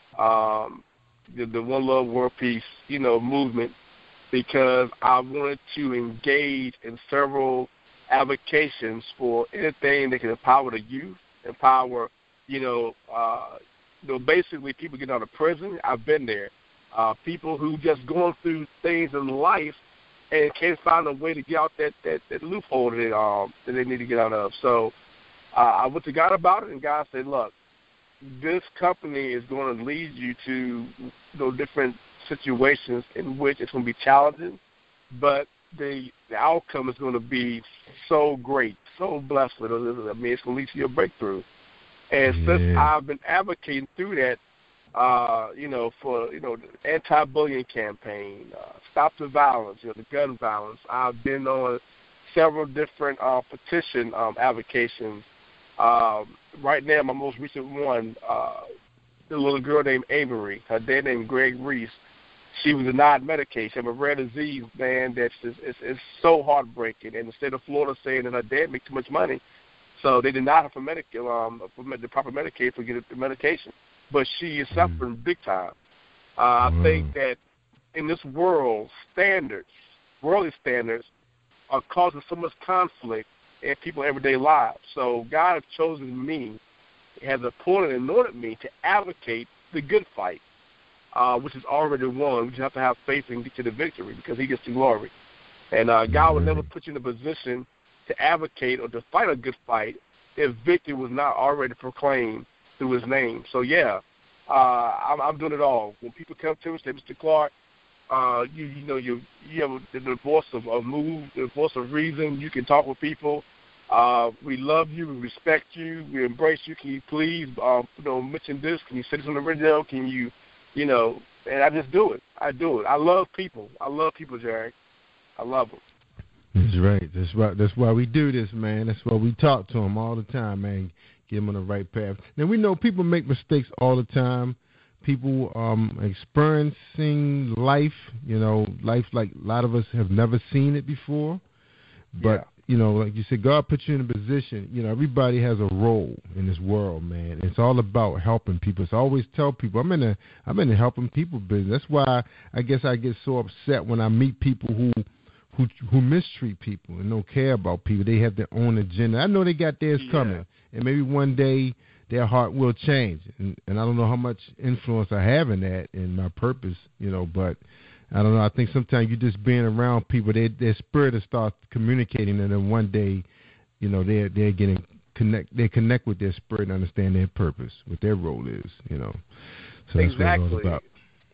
um, the, the One Love World Peace, you know, movement, because I wanted to engage in several avocations for anything that can empower the youth, empower, you know, uh, you know, basically people getting out of prison. I've been there. Uh, people who just going through things in life and can't find a way to get out that, that, that loophole that, um, that they need to get out of. So uh, I went to God about it, and God said, look, this company is going to lead you to, you know, different situations in which it's going to be challenging, but the, the outcome is going to be so great, so blessed with it. I mean, it's going to lead to your breakthrough. And yeah. since I've been advocating through that, uh, you know, for, you know, the anti-bullying campaign, uh, stop the violence, you know, the gun violence, I've been on several different uh, petition um, avocations. Um, right now, my most recent one, uh, the little girl named Avery, her dad named Greg Reese, she was denied medication. She had a rare disease, man, that's just, it's, it's so heartbreaking. And the state of Florida saying that her dad makes too much money, so they denied her for, medic- um, for the proper Medicaid for getting the medication. But she is suffering big time. Uh, I mm. think that in this world, standards, worldly standards, are causing so much conflict in people's everyday lives. So God has chosen me, has appointed and anointed me to advocate the good fight, uh, which is already won. We just have to have faith and get to the victory because he gets the glory. And uh, God would never put you in a position to advocate or to fight a good fight if victory was not already proclaimed through his name. So, yeah, uh, I'm, I'm doing it all. When people come to me and say, Mister Clark, uh, you, you know, you, you have the, the voice of, of move, the voice of reason. You can talk with people. Uh, we love you. We respect you. We embrace you. Can you please, uh, you know, mention this? Can you say this on the radio? Can you, you know, and I just do it. I do it. I love people. I love people, Jerry. I love them. That's right. That's why. That's why we do this, man. That's why we talk to them all the time, man. Get them on the right path. Now we know people make mistakes all the time. People um, experiencing life, you know, life like a lot of us have never seen it before. But yeah. you know, like you said, God put you in a position. You know, everybody has a role in this world, man. It's all about helping people. So I always tell people, I'm in a, I'm in the helping people business. That's why I guess I get so upset when I meet people who. Who, who mistreat people and don't care about people. They have their own agenda. I know they got theirs yeah. coming, and maybe one day their heart will change. And, and I don't know how much influence I have in that and my purpose, you know, but I don't know. I think sometimes you just being around people, they, their spirit will start communicating, and then one day, you know, they're, they're getting connect, they connect with their spirit and understand their purpose, what their role is, you know. So that's exactly. what it's about.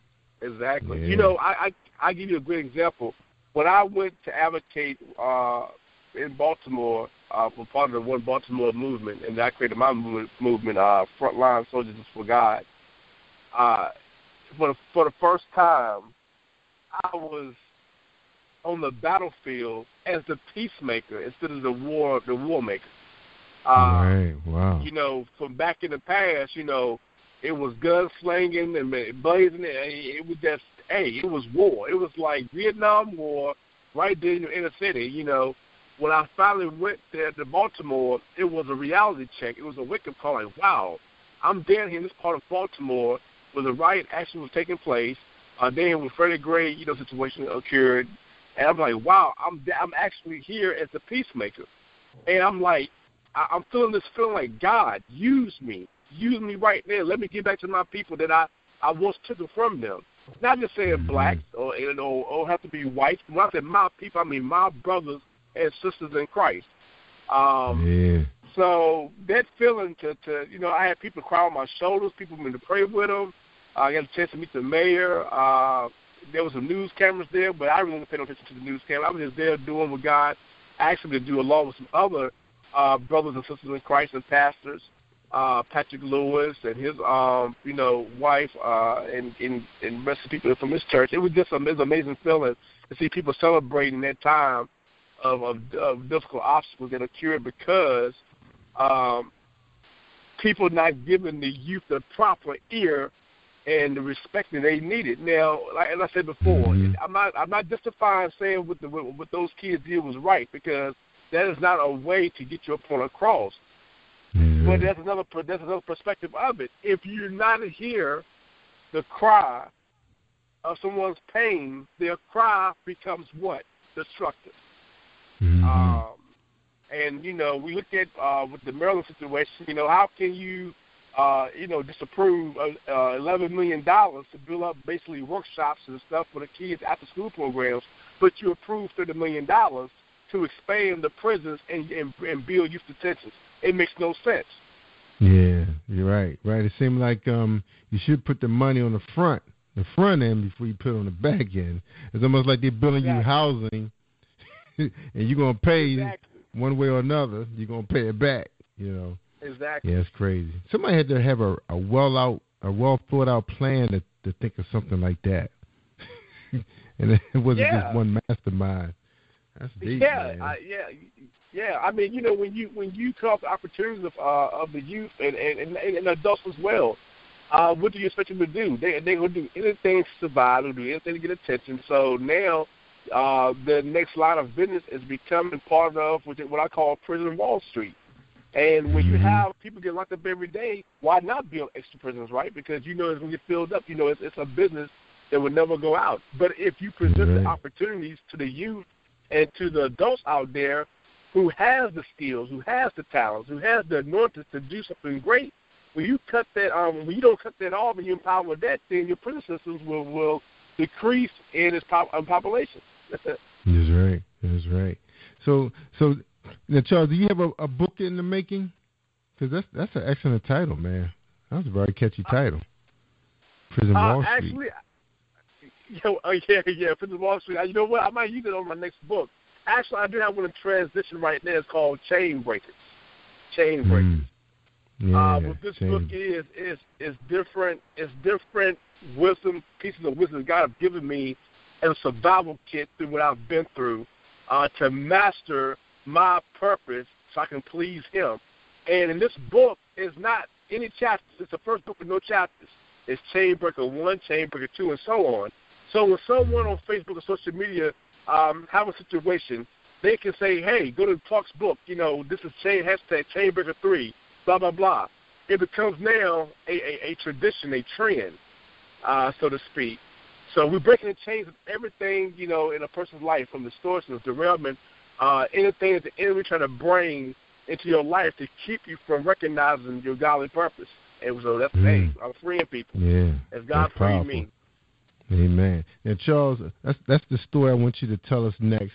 Exactly. Yeah. You know, I, I, I give you a great example. When I went to advocate uh, in Baltimore uh, for part of the One Baltimore movement, and I created my movement, movement uh, Frontline Soldiers for God, uh, for, the, for the first time, I was on the battlefield as the peacemaker instead of the war the war maker. Uh, right. Wow. You know, from back in the past, you know, it was gunslinging and blazing. It was just, hey, it was war. It was like Vietnam War right there in the inner city. You know, when I finally went there to Baltimore, it was a reality check. It was a wake-up call. Like, wow, I'm down here in this part of Baltimore where the riot actually was taking place. Uh, then when Freddie Gray, you know, situation occurred, and I'm like, wow, I'm I'm actually here as a peacemaker, and I'm like, I, I'm feeling this feeling like, God, use me, use me right there. Let me get back to my people that I, I once took it from them. Not just saying mm-hmm. blacks or you know or have to be white. When I say my people, I mean my brothers and sisters in Christ. Um, yeah. So that feeling to, to you know, I had people cry on my shoulders, people wanted to pray with them. Uh, I got a chance to meet the mayor. Uh, there was some news cameras there, but I really didn't pay no attention to the news camera. I was just there doing what God asked me to do, along with some other uh, brothers and sisters in Christ and pastors, uh, Patrick Lewis and his, um, you know, wife, uh, and, and and rest of the people from his church. It was just a, it was an amazing feeling to see people celebrating that time of, of, of difficult obstacles that occurred because um, people not giving the youth the proper ear and the respect that they needed. Now, like as I said before, mm-hmm. I'm not I'm not justifying saying what the what those kids did was right, because that is not a way to get your point across. Mm-hmm. But there's another there's another perspective of it. If you're not to hear the cry of someone's pain, their cry becomes what? Destructive. Mm-hmm. Um, and you know, we look at uh, with the Maryland situation. You know, how can you Uh, you know, disapprove of uh, eleven million dollars to build up basically workshops and stuff for the kids after school programs, but you approve thirty million dollars to expand the prisons and, and, and build youth detentions? It makes no sense. Yeah, you're right. Right. It seems like um, you should put the money on the front, the front end before you put it on the back end. It's almost like they're building exactly. you housing, and you're going to pay exactly. one way or another. You're going to pay it back, you know. Exactly. Yeah, it's crazy. Somebody had to have a, a well out, a well thought out plan to, to think of something like that, and it wasn't yeah. just one mastermind. That's deep, yeah, man. I, yeah, yeah. I mean, you know, when you when you come up with opportunities of uh, of the youth and, and, and, and adults as well, uh, what do you expect them to do? They they will do anything to survive. They'll do anything to get attention. So now, uh, the next line of business is becoming part of what I call Prison Wall Street. And when you have people get locked up every day, why not build extra prisons, right? Because you know it's going to get filled up. You know it's, it's a business that will never go out. But if you present right. the opportunities to the youth and to the adults out there who has the skills, who has the talents, who has the anointing to do something great, when you cut that, um, when you don't cut that off and you empower that, then your prison systems will, will decrease in its pop, um, population. That's it. That's right. That's right. So, so. Now, Charles, do you have a, a book in the making? Because that's that's an excellent title, man. That's a very catchy title. Prison uh, Wall Street. Actually, yo, uh, yeah, yeah, Prison Wall Street. You know what? I might use it on my next book. Actually, I do have one in transition right now. It's called Chain Breakers. Chain Breakers. Mm. Yeah, uh, what this chain. book is is is different. It's different wisdom pieces of wisdom God has given me as a survival kit through what I've been through uh, to master my purpose so I can please him. And in this book is not any chapters. It's the first book with no chapters. It's Chainbreaker one, Chainbreaker two, and so on. So when someone on Facebook or social media um, have a situation, they can say, hey, go to Clark's book. You know, this is chain, hashtag Chainbreaker three, blah, blah, blah. It becomes now a, a, a tradition, a trend, uh, so to speak. So we're breaking the chains of everything, you know, in a person's life, from distortion, derailment, Uh, anything that the enemy trying to bring into your life to keep you from recognizing your godly purpose. And so that's the mm. thing. I'm freeing people. Yeah. As God freed me. Amen. Now, Charles, that's that's the story I want you to tell us next.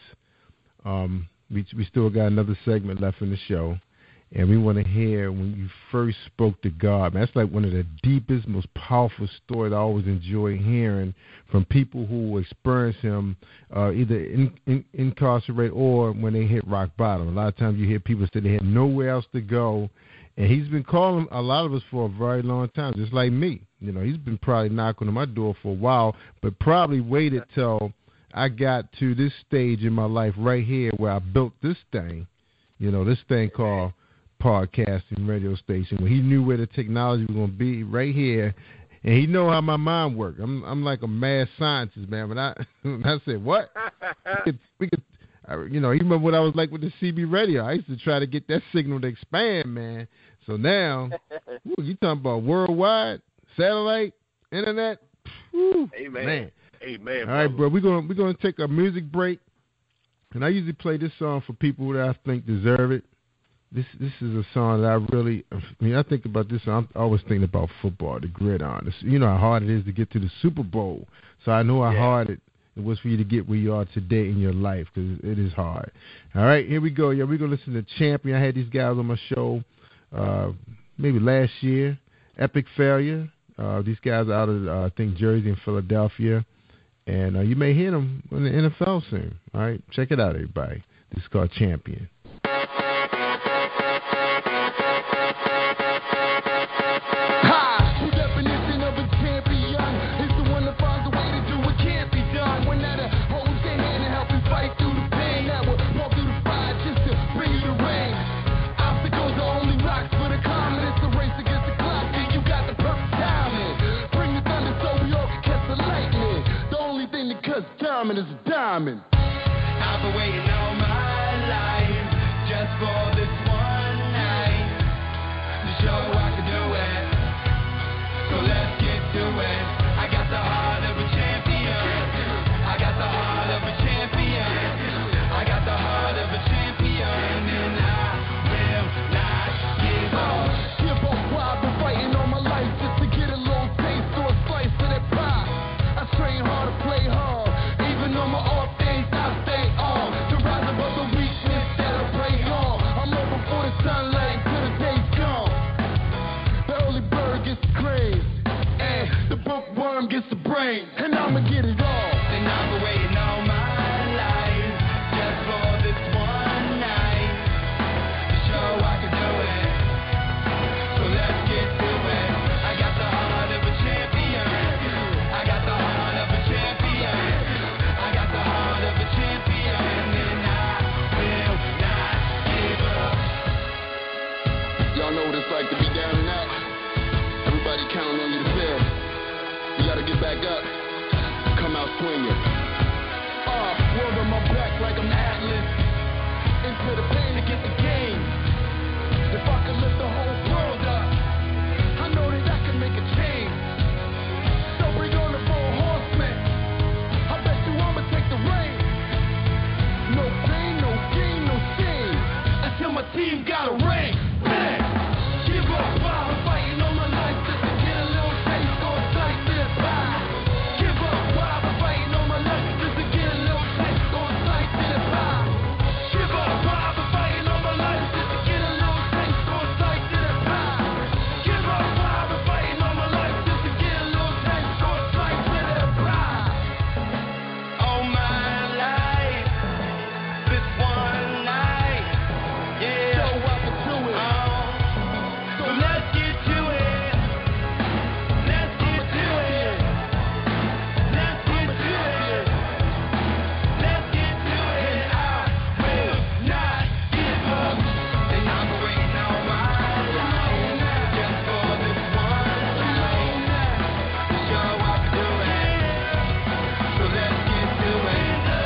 Um, we we still got another segment left in the show, and we want to hear when you first spoke to God. Man, that's like one of the deepest, most powerful stories I always enjoy hearing from people who experience him uh, either in, in, incarcerated or when they hit rock bottom. A lot of times you hear people say they had nowhere else to go, and he's been calling a lot of us for a very long time, just like me. You know, he's been probably knocking on my door for a while, but probably waited till I got to this stage in my life right here where I built this thing, you know, this thing called podcasting radio station, where he knew where the technology was going to be right here, and he know how my mind worked. I'm I'm like a mad scientist, man. But I I said, what? we could, we could I, you know, you remember what I was like with the C B radio. I used to try to get that signal to expand, man. So now, ooh, you talking about worldwide, satellite, internet? Whew, Amen. Man. Amen. All right, bro. We're gonna we're gonna take a music break, and I usually play this song for people that I think deserve it. This this is a song that I really, I mean, I think about this. I'm always thinking about football, the gridiron. It's, you know how hard it is to get to the Super Bowl. So I know how yeah. hard it, it was for you to get where you are today in your life, because it is hard. All right, here we go. Yeah, we're gonna listen to Champion. I had these guys on my show uh, maybe last year. Epic Failure. Uh, these guys are out of uh, I think Jersey and Philadelphia. And uh, you may hear them in the N F L soon. All right? Check it out, everybody. This is called Champion. Diamond is a diamond. I've been waiting all my life just for this one night to show I can do it. So let's get to it. I got the heart of a champion. I got the heart of a champion. I got the heart of a champion, and I will not give up. Give up why I've been fighting all my life just to get a little taste or a slice of that pie. I train hard to play hard. On my off days, I stay on to rise above the weakness that I pray on. I'm up before the sunlight till the day's gone. The early bird gets the cream, and the bookworm gets the brain, and I'ma get it all. And I've been waiting all my life just for this one night to show I can do it. So let's get to it. I got the heart of a champion. I got the heart of a champion. Of a champion, and I will not give up. Y'all know what it's like to be down and out. Everybody counting on you to fail. You gotta get back up, come out swinging. Ah, uh, world on my back like I'm Atlas. Into the pain to get the game. If I could lift the whole world up, I know that I can make a change. So bring on the four horsemen. I bet you I'ma take the reins. No pain, no gain, no shame. Until my team got a ring. Bang! Give up while I'm fighting all my life just to get a little taste or a slice of the pie. Give up while I'm fighting all my life just to get a little taste or a slice of the pie. Give up while I'm fighting all my life just to get a little taste or a slice of the pie. Give up while I'm fighting all my life just to get a little taste or a slice of the pie. Oh my. One night, yeah. So I can do it. Oh. So let's get to it. Let's get to it. Let's get to it. Let's get to it. I will not give up. And I'm waiting all my life just for this one night to show I can do it. So let's get to it.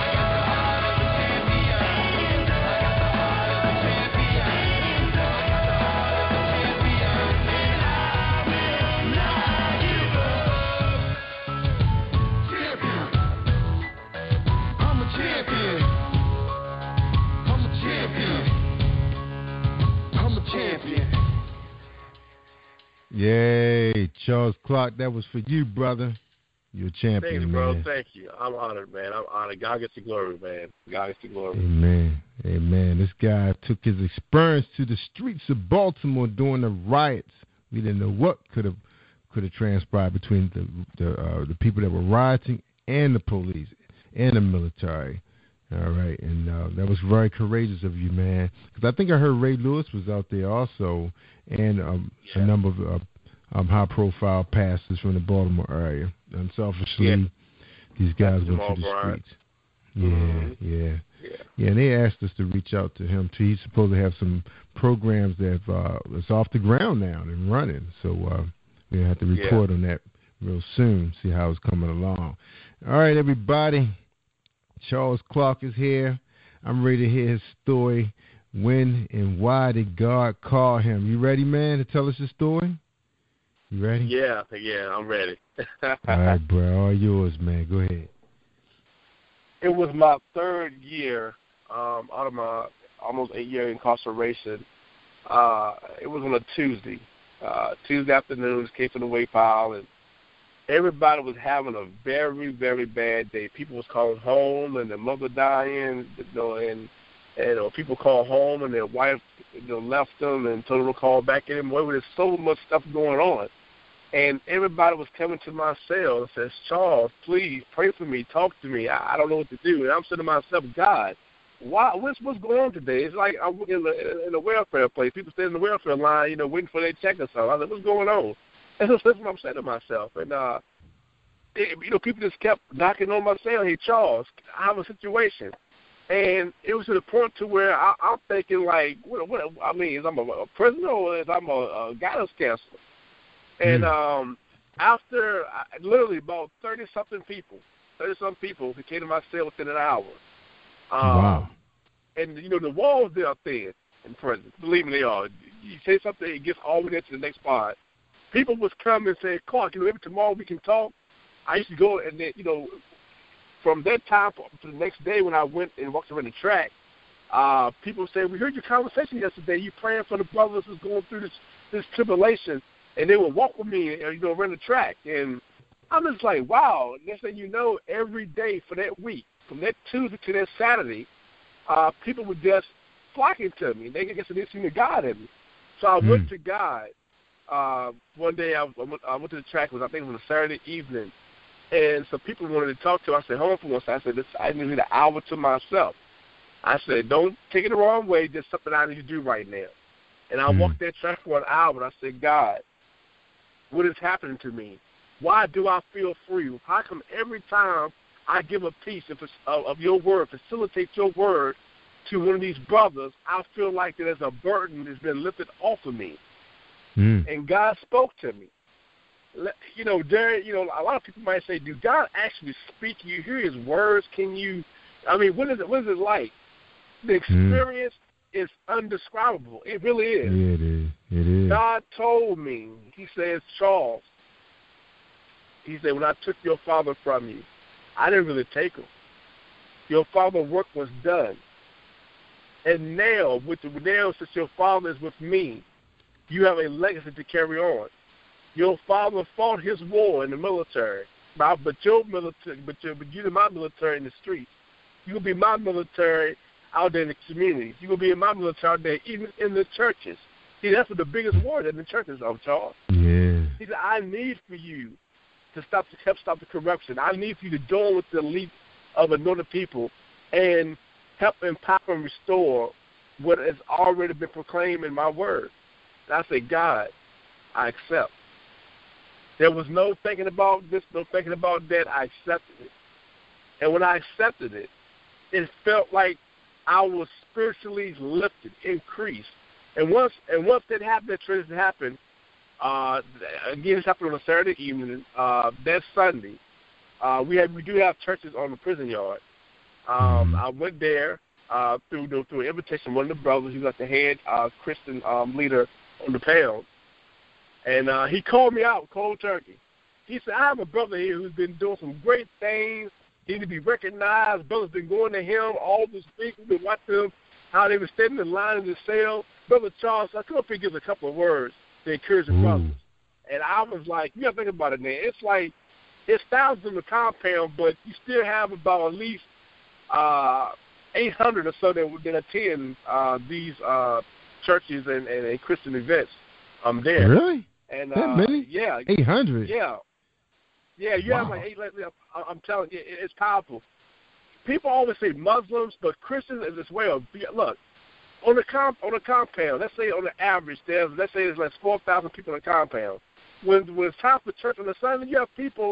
Yay, Charles Clark, that was for you, brother. You're a champion, Thank you, bro. man. Thank you. I'm honored, man. I'm honored. God gets the glory, man. God gets the glory. Amen. Amen. This guy took his experience to the streets of Baltimore during the riots. We didn't know what could have could have transpired between the the, uh, the people that were rioting and the police and the military. All right, and uh, that was very courageous of you, man. Because I think I heard Ray Lewis was out there also, and um, yeah. a number of uh, um, high-profile pastors from the Baltimore area. Unselfishly, yeah. these guys went to the Bryant. streets. Yeah, Mm-hmm. yeah, yeah, yeah. And they asked us to reach out to him too. He's supposed to have some programs that uh, that's off the ground now and running. So uh, we have to report yeah. on that real soon. See how it's coming along. All right, everybody. Charles Clark is here. I'm ready to hear his story. When and why did God call him? You ready, man, to tell us your story? You ready? Yeah, yeah, I'm ready. All right, bro. All yours, man. Go ahead. It was my third year um, out of my almost eight-year incarceration. Uh, it was on a Tuesday. Uh, Tuesday afternoon, came from the way pile, and everybody was having a very, very bad day. People was calling home, and their mother dying, you know, and and or people called home, and their wife, you know, left them and told them to call back anymore. There's so much stuff going on, and everybody was coming to my cell and says, "Charles, please pray for me, talk to me. I, I don't know what to do." And I'm saying to myself, "God, why? What's what's going on today?" It's like I'm in the in a welfare place. People stand in the welfare line, you know, waiting for their check or something. I said, "What's going on?" And so that's what I'm saying to myself. And, uh, it, you know, people just kept knocking on my cell. "Hey, Charles, I have a situation." And it was to the point to where I, I'm thinking, like, what, what, I mean, is I'm a, a prisoner or is I'm a, a guidance counselor? And mm. um, after I, literally about thirty-something people, thirty-something people who came to my cell within an hour. Um, wow. And, you know, the walls, they are thin in prison. Believe me, they are. You say something, it gets all the way to the next part. People was coming and saying, "Clark, you know, maybe tomorrow we can talk." I used to go and then, you know, from that time to the next day when I went and walked around the track, uh, people say, "We heard your conversation yesterday. You praying for the brothers who's going through this this tribulation," and they would walk with me, and, you know, around the track. And I'm just like, wow. Next thing you know, every day for that week, from that Tuesday to that Saturday, uh, people were just flocking to me. They guess they didn't see the God in me. So I mm. went to God. Uh, one day I, I went to the track. It was I think it was a Saturday evening. And so people wanted to talk to. I said, "Hold on for one second." I said, this, "I need an hour to myself." I said, "Don't take it the wrong way. Just something I need to do right now." And I mm. walked that track for an hour, and I said, "God, what is happening to me? Why do I feel free? How come every time I give a piece of, of your word, facilitate your word to one of these brothers, I feel like there's a burden that's been lifted off of me?" Mm. And God spoke to me. You know, there, you know, a lot of people might say, "Do God actually speak? You hear His words? Can you? I mean, what is it? What is it like?" The experience mm. is undescribable. It really is. Yeah, it is. It is. God told me. He says, "Charles," He said, "when I took your father from you, I didn't really take him. Your father's work was done. And now, with the now, since your father is with me, you have a legacy to carry on. Your father fought his war in the military, but your military, but you're, but you're my military in the streets. You'll be my military out there in the communities. You're going to be in my military out there, even in the churches." See, that's what the biggest war in the churches are, Charles. Yeah. He said, "I need for you to stop to help stop the corruption. I need for you to join with the elite of anointed people and help empower and restore what has already been proclaimed in my word." And I said, "God, I accept." There was no thinking about this, no thinking about that. I accepted it. And when I accepted it, it felt like I was spiritually lifted, increased. And once and once that happened, that transition happened, uh, again, this happened on a Saturday evening. Uh, that Sunday, uh, we have we do have churches on the prison yard. Um, I went there uh, through the, through an invitation. One of the brothers, he was like the head uh, Christian um, leader on the pound. And uh, he called me out cold turkey. He said, "I have a brother here who's been doing some great things. He need to be recognized. Brothers been going to him all this week. We've been watching them, how they were standing in line in the cell. Brother Charles, I come up here and give a couple of words to encourage the mm. brothers." And I was like, you got to think about it, man. It's like, it's thousands in the compound, but you still have about at least uh, eight hundred or so that, that attend uh, these uh, churches and, and, and Christian events um, there. Really? And, that uh, many? Yeah. eight hundred? Yeah. Yeah, you wow. have like eight, I'm telling you, it's powerful. People always say Muslims, but Christians as well. Look, on the comp, on the compound, let's say on the average, there's let's say there's like four thousand people in the compound. When when it's time for church on the Sunday, you have people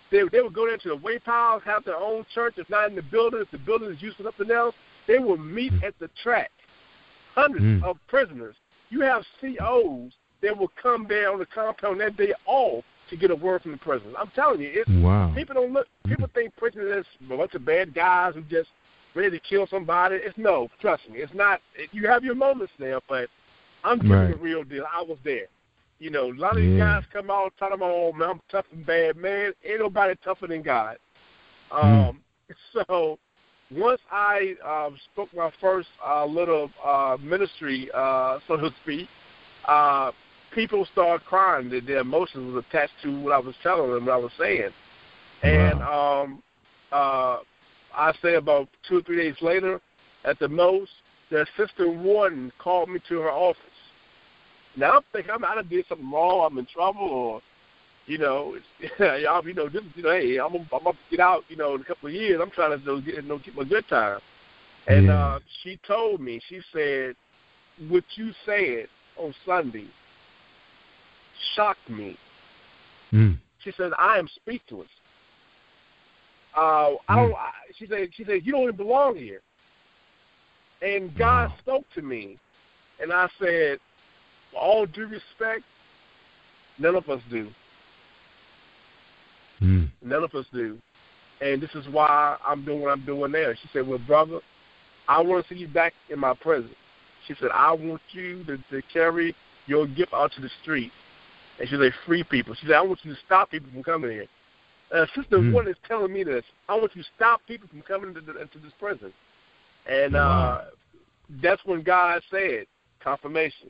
They they would go there to the way piles, have their own church. If not in the building, if the building is used for something else, they would meet at the track. Hundreds mm. of prisoners. You have C Os that will come there on the compound that day off to get a word from the prisoners. I'm telling you, it's, wow. people don't look. People think prisoners are a bunch of bad guys who just ready to kill somebody. It's no, trust me, it's not. It, you have your moments there, but I'm giving right. the real deal. I was there. You know, a lot of these yeah. guys come out talking about, oh, man, I'm tough and bad. Man, ain't nobody tougher than God. Um, mm. So once I uh, spoke my first uh, little uh, ministry, uh, so to speak, uh, people started crying. Their, their emotions was attached to what I was telling them, what I was saying. And wow. um, uh, I say about two or three days later, at the most, the assistant warden called me to her office. Now I'm thinking I'm I did something wrong, I'm in trouble, or you know, y'all, you know, just you know, hey, I'm gonna, I'm gonna get out, you know, in a couple of years. I'm trying to you know, get, you know, get my good time. And yeah. uh, she told me, she said, what you said on Sunday shocked me. Mm. She said, I am speechless. Uh, I don't. I, she said, she said, you don't even belong here. And God wow. spoke to me, and I said, with all due respect, none of us do. Mm. None of us do. And this is why I'm doing what I'm doing now. She said, well, brother, I want to see you back in my presence. She said, I want you to, to carry your gift out to the street. And she said, free people. She said, I want you to stop people from coming here. Uh, Sister mm. Warren is telling me this. I want you to stop people from coming into, the, into this prison. And wow. uh, that's when God said, confirmation.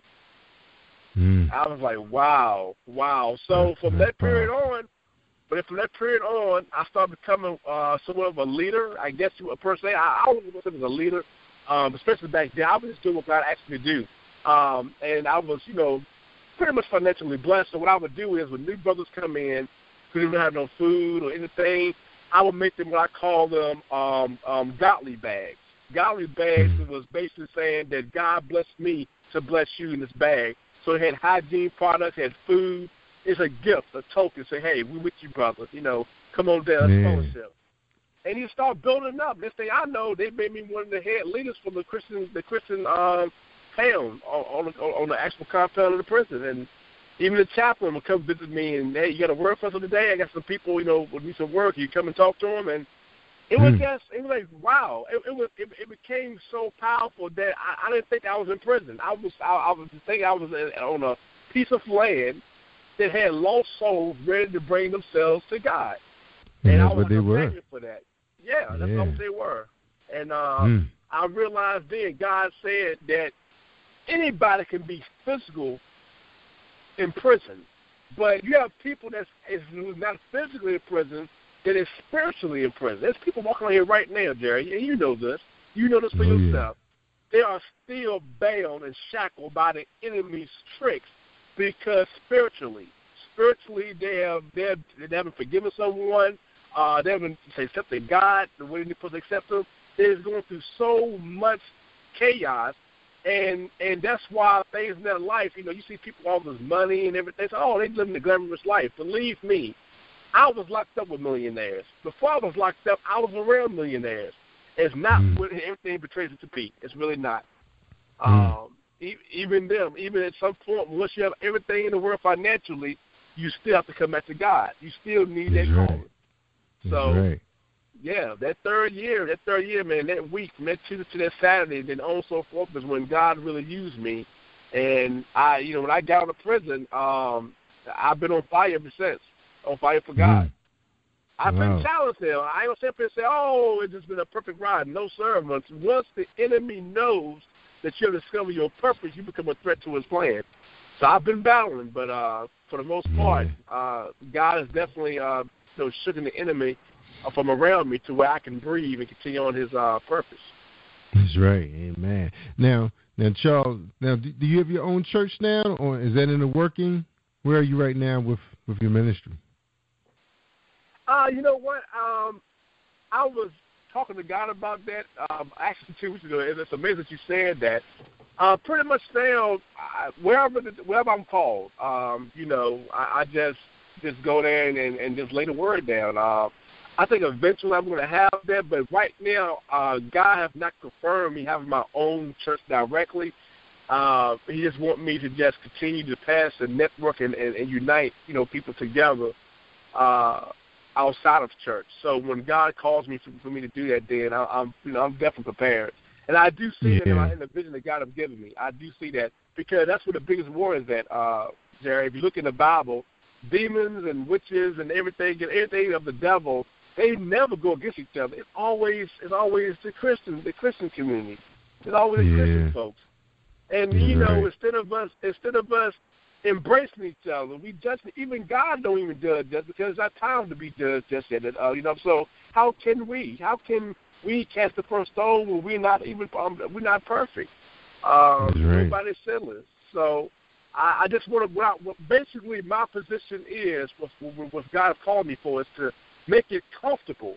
Mm. I was like, wow, wow. So from that period on, but from that period on, I started becoming uh, somewhat of a leader. I guess you would per se. I, I wasn't considered a leader, um, especially back then. I was just doing what God asked me to do. Um, and I was, you know, pretty much financially blessed. So what I would do is when new brothers come in who didn't have no food or anything, I would make them what I call them um, um, godly bags. Godly bags was basically saying that God blessed me to bless you in this bag. So it had hygiene products, had food. It's a gift, a token. Say, hey, we with you, brother. You know, come on down, let's fellowship. And you start building up. This thing I know, they made me one of the head leaders for the Christian, the Christian um, town on, on, the, on the actual compound of the prison. And even the chaplain would come visit me and, hey, you got a word for us today? I got some people, you know, would need some work. You come and talk to them. And it was mm. just, it was like, wow. It, it was, it, it became so powerful that I, I didn't think I was in prison. I was, I, I was thinking I was on a piece of land that had lost souls ready to bring themselves to God. And, and that's I was what they were. for that. Yeah, that's yeah. what they were. And uh, mm. I realized then God said that anybody can be physical in prison, but you have people that's is not physically in prison that is spiritually in prison. There's people walking on here right now, Jerry, and you know this. You know this for oh, yourself. Yeah. They are still bound and shackled by the enemy's tricks because spiritually, spiritually they have they, have, they haven't forgiven someone. Uh, they haven't accepted God the way they're supposed to accept Him. They're going through so much chaos. And and that's why things in their life, you know, you see people with all this money and everything. So, oh, they living a glamorous life. Believe me, I was locked up with millionaires. Before I was locked up, I was around millionaires. It's not mm. what everything portrays it to be. It's really not. Mm. Um, e- even them, even at some point, once you have everything in the world financially, you still have to come back to God. You still need That's that right. calling. That's So, right. yeah, that third year, that third year, man, that week, from that Tuesday to that Saturday, then on and so forth is when God really used me. And I, you know, when I got out of prison, um, I've been on fire ever since, on fire for God. Mm. I've wow. been challenged there. I ain't gonna sit up here and say, oh, it's just been a perfect ride. No, sir. Once, once the enemy knows that you have discovered your purpose, you become a threat to his plan. So I've been battling, but uh, for the most part, uh, God has definitely uh, you know, shooken the enemy from around me to where I can breathe and continue on his uh, purpose. That's right. Amen. Now, now, Charles, now, do you have your own church now, or is that in the working? Where are you right now with, with your ministry? Uh, you know what? Um, I was talking to God about that um, actually two weeks ago, and it's amazing that you said that. Uh, pretty much now, uh, wherever the, wherever I'm called, um, you know, I, I just just go there and, and, and just lay the word down. Uh, I think eventually I'm going to have that, but right now, uh, God has not confirmed me having my own church directly. Uh, he just wants me to just continue to pass the network and, and, and unite, you know, people together uh, outside of church. So when God calls me for, for me to do that, then I, I'm, you know, I'm definitely prepared. And I do see yeah. it in, my, in the vision that God has given me. I do see that because that's where the biggest war is at, uh, Jerry. If you look in the Bible, demons and witches and everything, and everything of the devil, they never go against each other. It's always, it's always the Christian, the Christian community. It's always the yeah. Christian folks. And You're you know, right. instead of us, instead of us embracing each other, we judge. Even God don't even judge us because it's not time to be judged just yet. Uh, you know, so how can we? How can we cast the first stone when we're not even um, we're not perfect? Um, That's right. Nobody's sinless. So I, I just want to. Well, basically, my position is what, what God has called me for is to make it comfortable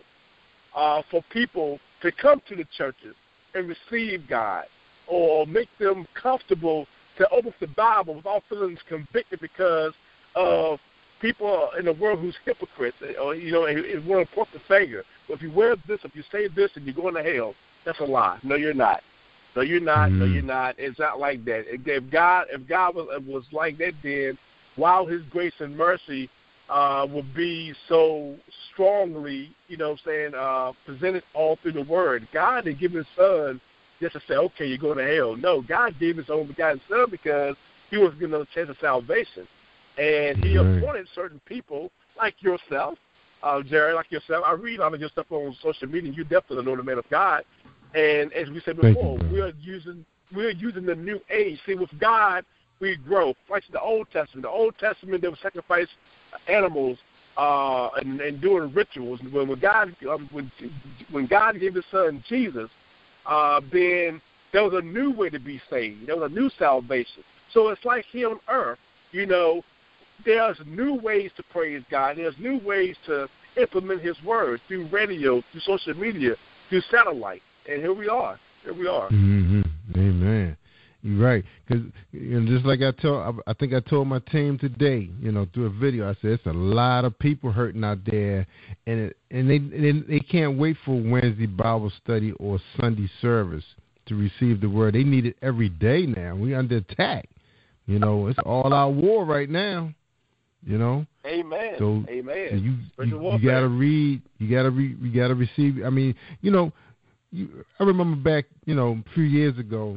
uh, for people to come to the churches and receive God, or make them comfortable to open the Bible without feeling convicted because of people in the world who's hypocrites, or you know, and, and want to point the finger. Well, if you wear this, if you say this, and you're going to hell, that's a lie. No, you're not. No, you're not. Mm-hmm. No, you're not. It's not like that. If God, if God was, was like that, then while His grace and mercy uh, would be so strongly, you know, what I'm saying, uh, presented all through the Word, God didn't give His Son just to say, okay, you're going to hell. No, God gave His only begotten Son because He was giving us a chance of salvation. And He right. appointed certain people like yourself, uh, Jerry, like yourself. I read all of your stuff on social media. You definitely know the man of God. And as we said before, we're using we're using the new age. See, with God, we grow. Like the Old Testament. The Old Testament, they would sacrifice animals uh, and, and doing rituals. When, when God um, when when God gave His Son Jesus, uh, then there was a new way to be saved. There was a new salvation. So it's like here on earth, you know, there's new ways to praise God. There's new ways to implement His words through radio, through social media, through satellite. And here we are. Here we are. Mm-hmm. Amen. You're right. Because you know, just like I told, I think I told my team today, you know, through a video, I said it's a lot of people hurting out there, and it, and they, they they can't wait for Wednesday Bible study or Sunday service to receive the word. They need it every day now. We under attack. You know, it's all out war right now. You know. Amen. So Amen. You you, you gotta read. You gotta read. You gotta receive. I mean, you know. You, I remember back, you know, a few years ago,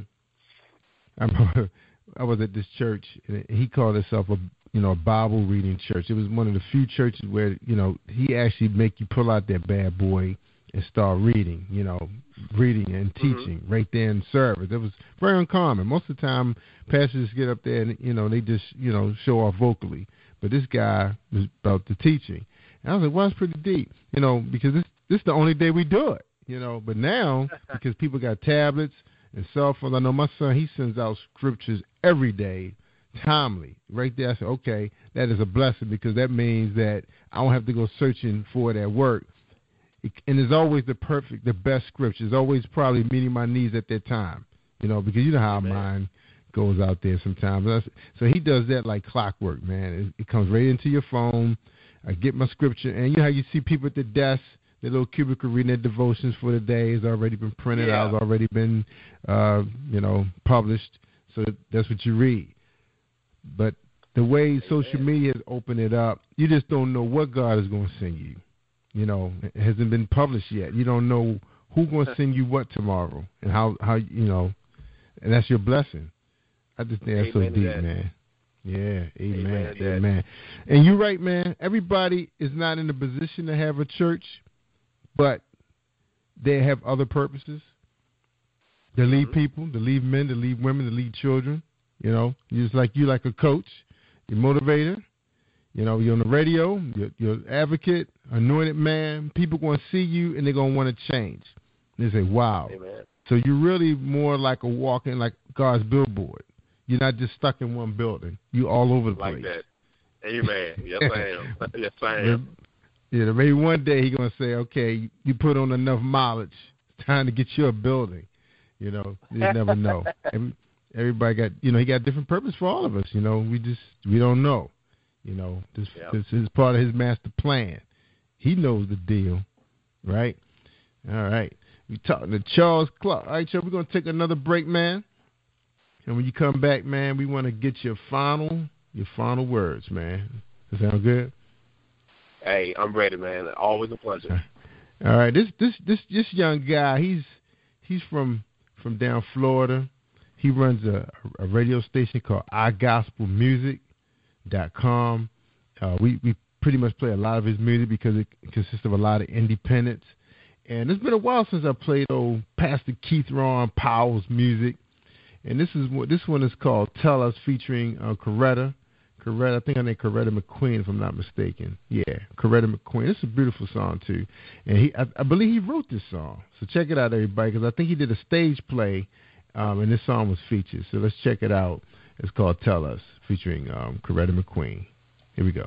I remember I was at this church, and he called himself a, you know, a Bible reading church. It was one of the few churches where, you know, he actually make you pull out that bad boy and start reading, you know, reading and teaching mm-hmm. right there in service. It was very uncommon. Most of the time, pastors get up there and, you know, they just, you know, show off vocally. But this guy was about the teaching. And I was like, well, it's pretty deep, you know, because this this is the only day we do it. You know, but now, because people got tablets and cell phones, I know my son, he sends out scriptures every day, timely. Right there, I said, okay, that is a blessing because that means that I don't have to go searching for it at work. It, and it's always the perfect, the best scripture. It's always probably meeting my needs at that time, you know, because you know how Amen. Mine goes out there sometimes. So he does that like clockwork, man. It, it comes right into your phone. I get my scripture, and you know how you see people at the desk, the little cubicle reading their devotions for the day has already been printed yeah. out, has already been, uh, you know, published. So that's what you read. But the way Amen. Social media has opened it up, you just don't know what God is going to send you. You know, it hasn't been published yet. You don't know who's going to send you what tomorrow and how, how you know, and that's your blessing. I just think that's Amen so deep, that. Man. Yeah, amen, amen. amen. And you're right, man. Everybody is not in a position to have a church, but they have other purposes. They lead mm-hmm. people, they lead men, they lead women, they lead children. You know, just like you, like a coach, you're a motivator. You know, you're on the radio, you're, you're an advocate, anointed man. People going to see you, and they're going to want to change. They say, wow. Amen. So you're really more like a walking, like God's billboard. You're not just stuck in one building. You're all over the like place. Like that. Amen. Yes, I am. Yes, I am. Yeah, maybe one day he's going to say, okay, you put on enough mileage. It's time to get you a building. You know, you never know. Everybody got, you know, he got different purpose for all of us. You know, we just, we don't know. You know, this, yeah. this is part of his master plan. He knows the deal, right? All right. We talking to Charles Clark. All right, Charles, we're going to take another break, man. And when you come back, man, we want to get your final, your final words, man. Does that sound good? Hey, I'm ready, man. Always a pleasure. All right, this this this this young guy, he's he's from from down Florida. He runs a, a radio station called i gospel music dot com. Uh, we we pretty much play a lot of his music because it consists of a lot of independents. And it's been a while since I played old Pastor Keith Ron Powell's music. And this is what this one is called "Tell Us," featuring uh, Coretta. Coretta, I think her name Coretta McQueen, if I'm not mistaken. Yeah, Coretta McQueen. It's a beautiful song too, and he, I, I believe he wrote this song. So check it out, everybody, because I think he did a stage play, um, and this song was featured. So let's check it out. It's called "Tell Us," featuring um, Coretta McQueen. Here we go.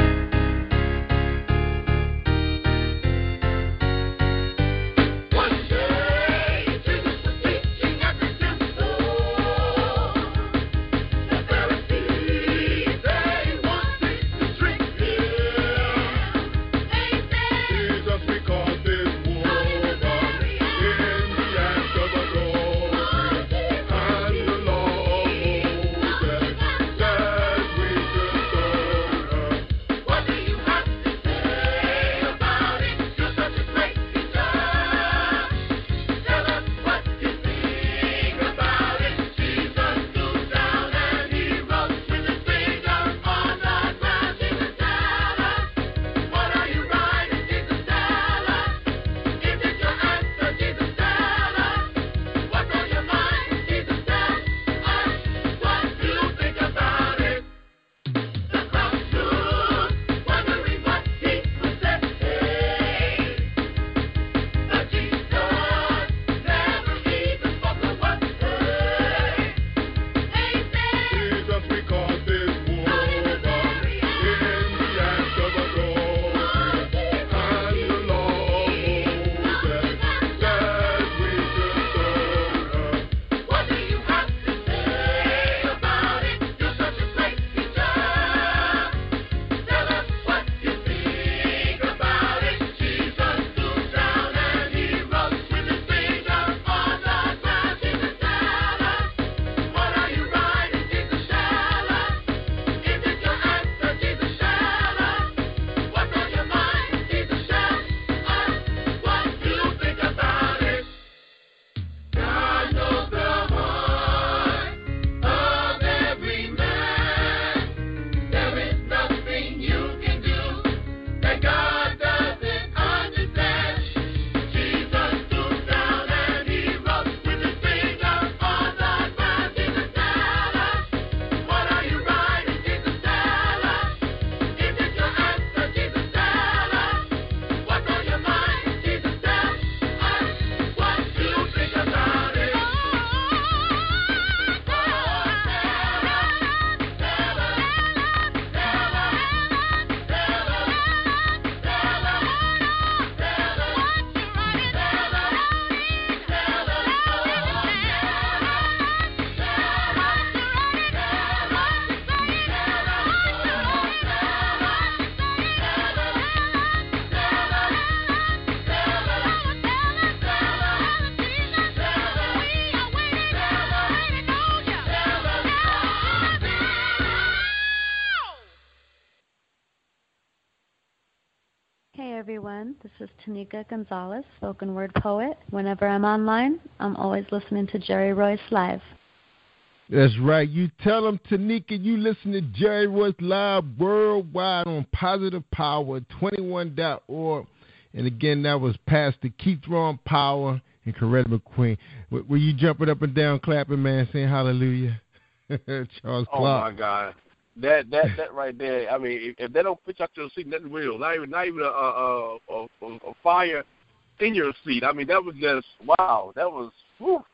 everyone. This is Tanika Gonzalez, spoken word poet. Whenever I'm online, I'm always listening to Jerry Royce Live. That's right. You tell them, Tanika, you listen to Jerry Royce Live worldwide on positive power twenty-one dot org. And again, that was Pastor Keith Ron Power and Coretta McQueen. W- were you jumping up and down, clapping, man, saying hallelujah? Charles Clark. Oh, my God. That that that right there. I mean, if, if they don't pitch out your seat, nothing real. Not even not even a a, a, a, a fire in your seat. I mean, that was just wow. That was. Whew.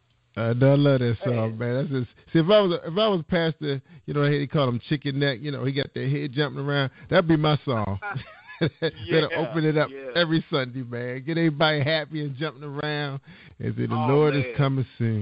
I love that song, man. That's just, see, if I was if I was Pastor, you know, they call him Chicken Neck. You know, he got their head jumping around. That'd be my song. Better yeah, open it up yeah. every Sunday, man. Get everybody happy and jumping around, and say the oh, Lord man. is coming soon.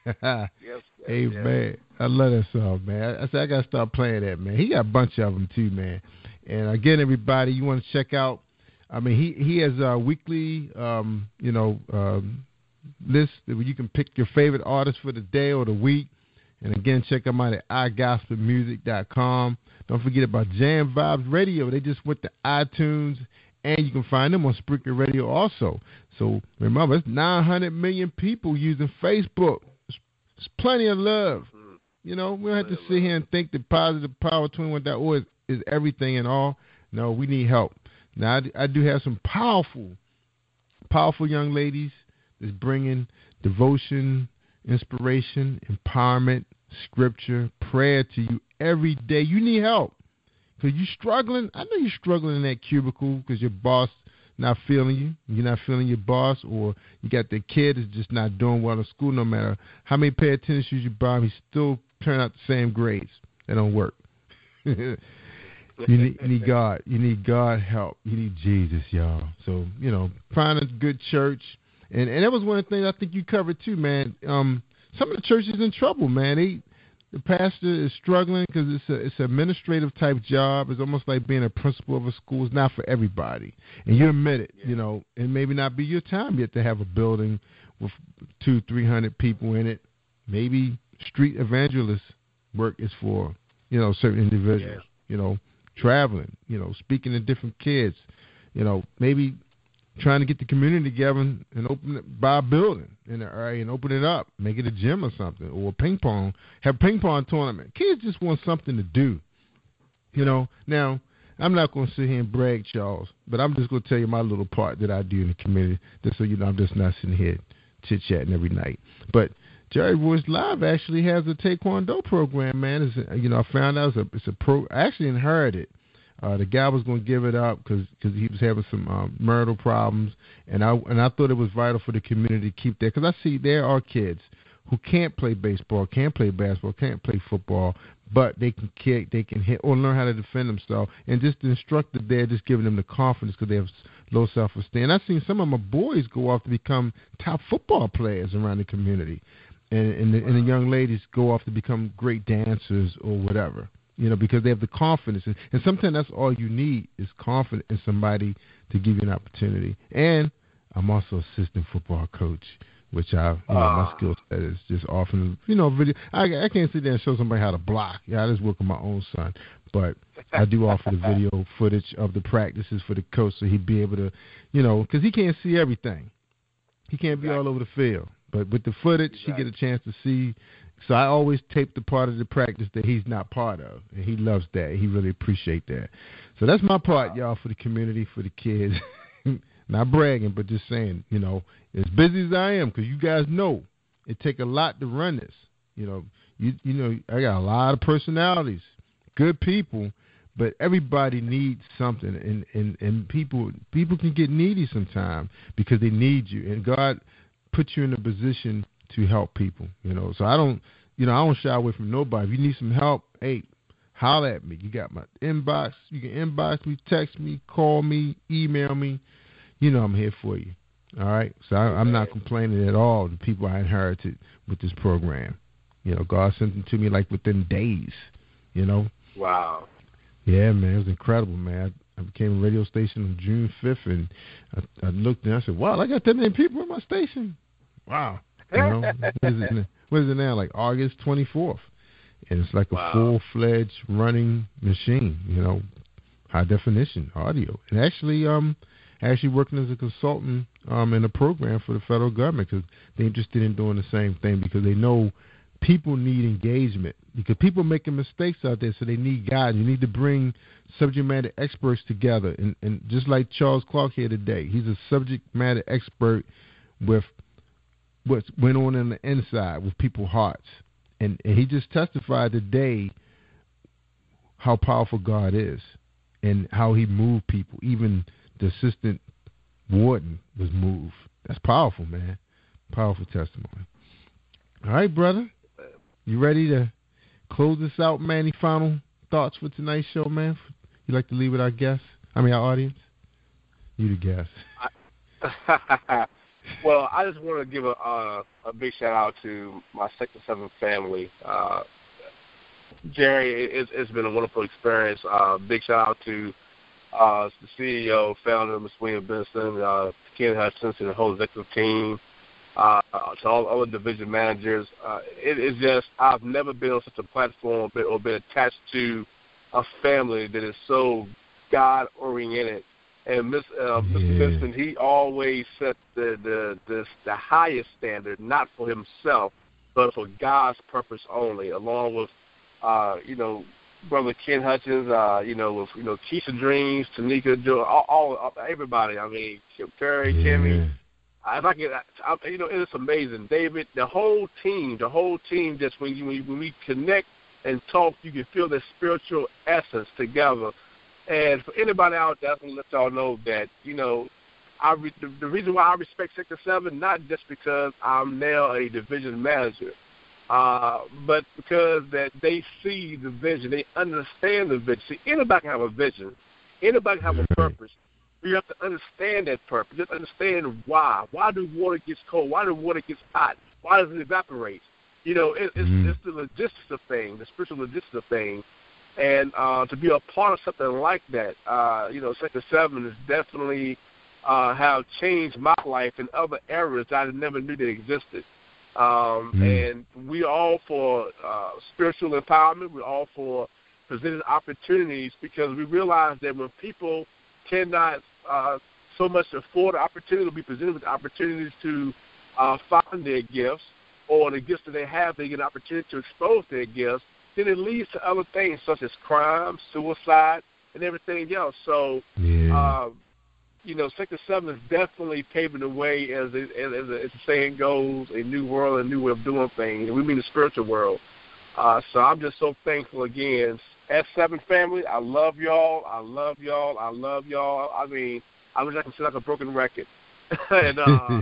Yes, yes, hey, yes. man. I love that song, man. I, I said I got to start playing that, man. He got a bunch of them, too, man. And again, everybody, you want to check out, I mean, he, he has a weekly, um, you know, um, list where you can pick your favorite artist for the day or the week. And again, check them out at i gospel music dot com. Don't forget about Jam Vibes Radio. They just went to iTunes, and you can find them on Spreaker Radio also. So remember, it's nine hundred million people using Facebook. It's, it's plenty of love. You know, we don't have to sit here and think that Positive Power twenty-one dot org is, is everything and all. No, we need help. Now, I, I do have some powerful, powerful young ladies that's bringing devotion, inspiration, empowerment, scripture, prayer to you every day. You need help because you're struggling. I know you're struggling in that cubicle because your boss not feeling you. You're not feeling your boss, or you got the kid that's just not doing well in school. No matter how many pair of tennis shoes you buy him, he still turn out the same grades. That don't work. you, need, you need God. You need God help. You need Jesus, y'all. So, you know, find a good church. And and that was one of the things I think you covered too, man. Um, some of the churches in trouble, man. They, the pastor is struggling because it's a it's an administrative type job. It's almost like being a principal of a school. It's not for everybody, and you admit it. Yeah. You know, and maybe not be your time yet to have a building with two, three hundred people in it. Maybe street evangelist work is for, you know, certain individuals. Yeah. You know, traveling. You know, speaking to different kids. You know, maybe trying to get the community together and open it, buy a building in the area and open it up, make it a gym or something, or a ping pong, have a ping pong tournament. Kids just want something to do, you know. Now, I'm not going to sit here and brag, Charles, but I'm just going to tell you my little part that I do in the community, just so you know I'm just not sitting here chit-chatting every night. But Jerry Royce Live actually has a Taekwondo program, man. It's a, you know, I found out it's a, it's a pro. I actually inherited. Uh, the guy was going to give it up because he was having some um, marital problems, and I and I thought it was vital for the community to keep that, because I see there are kids who can't play baseball, can't play basketball, can't play football, but they can kick, they can hit, or learn how to defend themselves, and just the instructor there just giving them the confidence because they have low self-esteem. And I've seen some of my boys go off to become top football players around the community, and and the, and the young ladies go off to become great dancers or whatever. You know, because they have the confidence. And, and sometimes that's all you need is confidence in somebody to give you an opportunity. And I'm also assistant football coach, which I, you know, uh, my skill set is just often, you know, video. I, I can't sit there and show somebody how to block. Yeah, I just work with my own son. But I do offer the video footage of the practices for the coach so he'd be able to, you know, because he can't see everything. He can't be all over the field. But with the footage, exactly. he get a chance to see. So I always tape the part of the practice that he's not part of, and he loves that. He really appreciates that. So that's my part, y'all, for the community, for the kids. Not bragging, but just saying, you know, as busy as I am, because you guys know it take a lot to run this. You know, you you know, I got a lot of personalities, good people, but everybody needs something, and, and, and people people can get needy sometimes because they need you, and God puts you in a position to help people, you know. So I don't, you know, I don't shy away from nobody. If you need some help, hey, holler at me. You got my inbox. You can inbox me, text me, call me, email me. You know I'm here for you. All right? So I, I'm not complaining at all, the people I inherited with this program. You know, God sent them to me like within days, you know. Wow. Yeah, man, it was incredible, man. I, I became a radio station on June fifth, and I, I looked and I said, wow, I got that many people in my station. Wow. You know, what is, it, what is it now? Like August twenty-fourth, and it's like a wow. full-fledged running machine. You know, high definition audio, and actually, um, actually working as a consultant um in a program for the federal government because they're interested in doing the same thing because they know people need engagement because people are making mistakes out there, so they need guidance. You need to bring subject matter experts together, and and just like Charles Clark here today, he's a subject matter expert with what went on in the inside with people's hearts. And, and he just testified today how powerful God is and how he moved people. Even the assistant warden was moved. That's powerful, man. Powerful testimony. All right, brother. You ready to close this out, man? Any final thoughts for tonight's show, man? You like to leave with our guests? I mean, our audience? You the guest. I- Well, I just want to give a uh, a big shout out to my Sector Seven family. Uh, Jerry, it's, it's been a wonderful experience. Uh, big shout out to uh, the C E O, founder, Miz William Benson, uh, Ken Hutchins, and the whole executive team. Uh, to all other division managers. Uh, it is just, I've never been on such a platform or been attached to a family that is so God-oriented. And Miss, uh, yeah. Mister Benson, he always set the, the, the, the highest standard, not for himself, but for God's purpose only, along with, uh, you know, Brother Ken Hutchins, uh, you know, with, you know, Keisha Dreams, Tanika, Joe, all, all, everybody. I mean, Terry, yeah. Kimmy. If I can, I, you know, it's amazing, David. The whole team, the whole team. Just when you, when, you, when we connect and talk, you can feel the spiritual essence together. And for anybody out there, I want to let y'all know that, you know, I re, the, the reason why I respect Sector Seven, not just because I'm now a division manager, uh, but because that they see the vision, they understand the vision. See, anybody can have a vision, anybody can have a purpose. You have to understand that purpose. Just understand why. Why do water get cold? Why do water get hot? Why does it evaporate? You know, it, it's, mm. it's the logistics of things, the spiritual logistics of things. And uh, to be a part of something like that, uh, you know, Sector Seven has definitely uh, have changed my life in other areas that I never knew that existed. Um, mm. And we all for uh, spiritual empowerment. We're all for presenting opportunities because we realize that when people cannot Uh, so much afford the opportunity to be presented with opportunities to uh, find their gifts, or the gifts that they have, they get an opportunity to expose their gifts, then it leads to other things such as crime, suicide, and everything else. So, yeah. uh, you know, Sector seven is definitely paving the way, as, it, as, as, as the saying goes, a new world, a new way of doing things. And we mean the spiritual world. Uh, so I'm just so thankful again. S seven family, I love y'all. I love y'all. I love y'all. I mean, I wish I could sound like a broken record. and uh,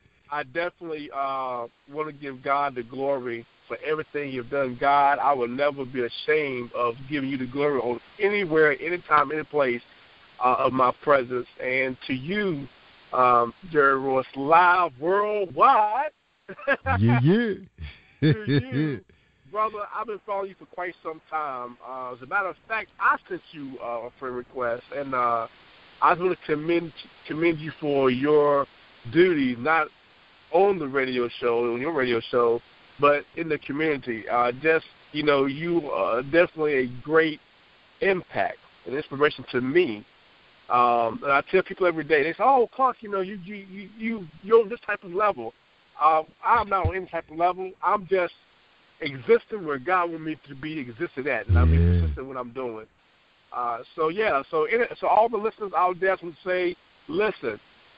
I definitely uh, want to give God the glory for everything you've done. God, I will never be ashamed of giving you the glory on anywhere, anytime, any place uh, of my presence. And to you, um, Jerry Royce, live worldwide. yeah, yeah. to you. Brother, I've been following you for quite some time. Uh, as a matter of fact, I sent you uh, a friend request, and uh, I just want to commend, commend you for your duty, not on the radio show, on your radio show, but in the community. Uh, just, you know, you are definitely a great impact and inspiration to me. Um, and I tell people every day, they say, oh, Clark, you know, you, you, you, you, you're on this type of level. Uh, I'm not on any type of level. I'm just existing where God wants me to be existed at, and I'm yeah. consistent in what I'm doing. Uh, so, yeah, so in it, so all the listeners out there would say, listen,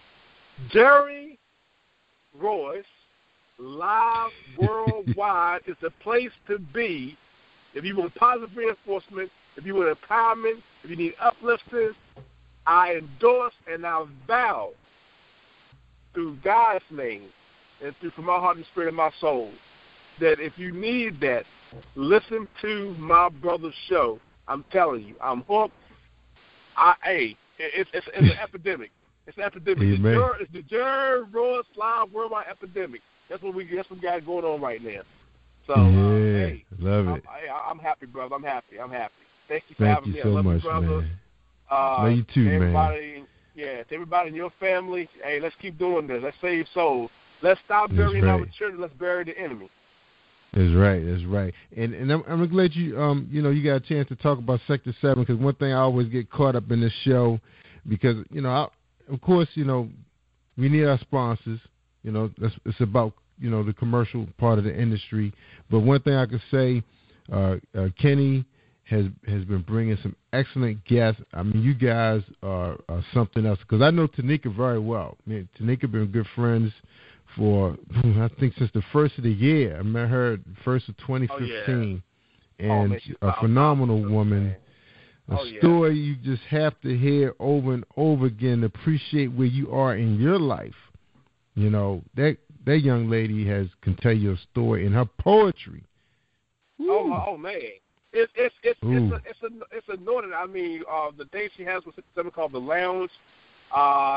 Jerry Royce, live worldwide, is the place to be if you want positive reinforcement, if you want empowerment, if you need uplifting. I endorse and I vow through God's name and through from my heart and spirit and my soul that if you need that, listen to my brother's show. I'm telling you, I'm hooked. I, hey, it's, it's, it's an epidemic. It's an epidemic. It's the, it's the Jerry Royce Live Worldwide epidemic. That's what we that's what we got going on right now. So, yeah, uh, hey, love I'm, it. I, I'm happy, brother. I'm happy. I'm happy. Thank you for Thank having you me. so I love much, you, brother. man. Uh, love you too, everybody, man. Yeah, to everybody in your family, hey, let's keep doing this. Let's save souls. Let's stop That's burying right. our children. Let's bury the enemy. That's right. That's right. And and I'm, I'm glad you um you know you got a chance to talk about Sector Seven, because one thing I always get caught up in this show, because you know I, of course you know we need our sponsors. You know that's, it's about you know the commercial part of the industry. But one thing I could say, uh, uh, Kenny has has been bringing some excellent guests. I mean, you guys are, are something else, because I know Tanika very well. I mean, Tanika been good friends for, I think, since the first of the year. I met her first of twenty fifteen, oh, yeah. and oh, a phenomenal awesome, woman. Man. A oh, story yeah. you just have to hear over and over again to appreciate where you are in your life. You know, that that young lady has can tell you a story in her poetry. Oh, oh man. It's it's it's it's a, it's a it's anointed. I mean, uh, the day she has was something called the Lounge. Uh,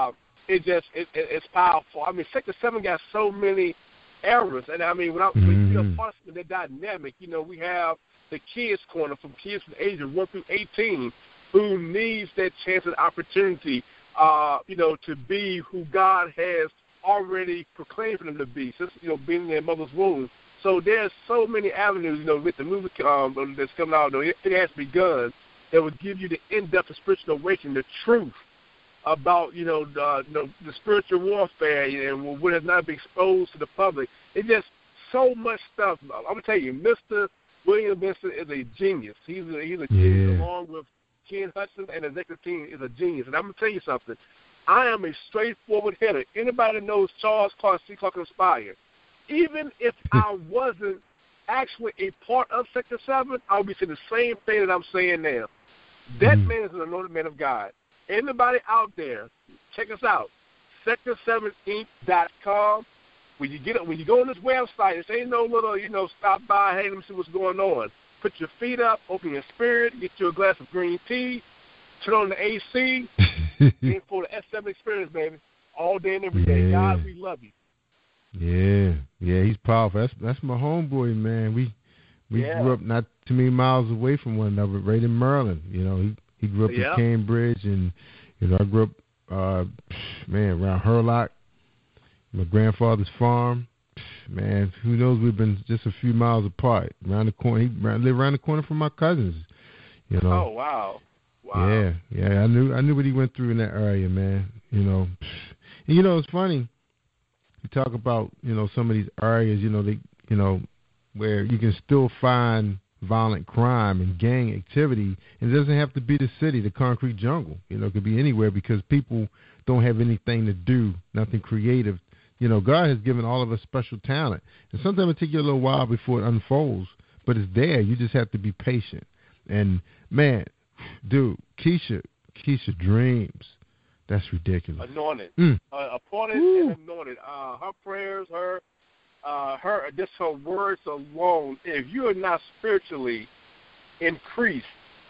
it just it, it, it's powerful. I mean, Sector Seven got so many errors, and I mean, when, I, mm-hmm. when you're a part of the dynamic, you know, we have the kids corner from kids from the age of one through eighteen who needs that chance and opportunity, uh, you know, to be who God has already proclaimed for them to be, since, you know, being in their mother's womb. So there's so many avenues, you know, with the movie um, that's coming out, though, it, it has begun, that will give you the in-depth spiritual awakening, the truth about, you know, the, you know, the spiritual warfare and what has not been exposed to the public. It's just so much stuff. I'm going to tell you, Mister William Benson is a genius. He's a, he's a genius, yeah. along with Ken Hudson and the executive team is a genius. And I'm going to tell you something. I am a straightforward hitter. Anybody that knows Charles Clark, C. Clark Inspired, even if I wasn't actually a part of Sector seven, I would be saying the same thing that I'm saying now. That mm. man is an anointed man of God. Anybody out there, check us out, sector seven inc dot com. When you get it, when you go on this website, this ain't no little, you know, stop by, hey, let me see what's going on. Put your feet up, open your spirit, get you a glass of green tea, turn on the A C, and for the S seven experience, baby, all day and every day. Yeah. God, we love you. Yeah, yeah, he's powerful. That's that's my homeboy, man. We we yeah. grew up not too many miles away from one another, right in Maryland. You know, he he grew up yeah. in Cambridge, and you know, I grew up, uh, man, around Hurlock, my grandfather's farm. Man, who knows? We've been just a few miles apart. Around the corner, he lived around the corner from my cousins. You know. Oh wow. Wow. Yeah, yeah. I knew I knew what he went through in that area, man. You know, and you know, it's funny. You talk about, you know, some of these areas, you know, they, you know, where you can still find violent crime and gang activity. And it doesn't have to be the city, the concrete jungle. You know, it could be anywhere because people don't have anything to do, nothing creative. You know, God has given all of us special talent. And sometimes it takes you a little while before it unfolds, but it's there. You just have to be patient. And, man, dude, Keisha, Keisha Dreams. That's ridiculous. Anointed, mm. uh, appointed Woo. and anointed. Uh, her prayers, her, uh, her, just her words alone. If you are not spiritually increased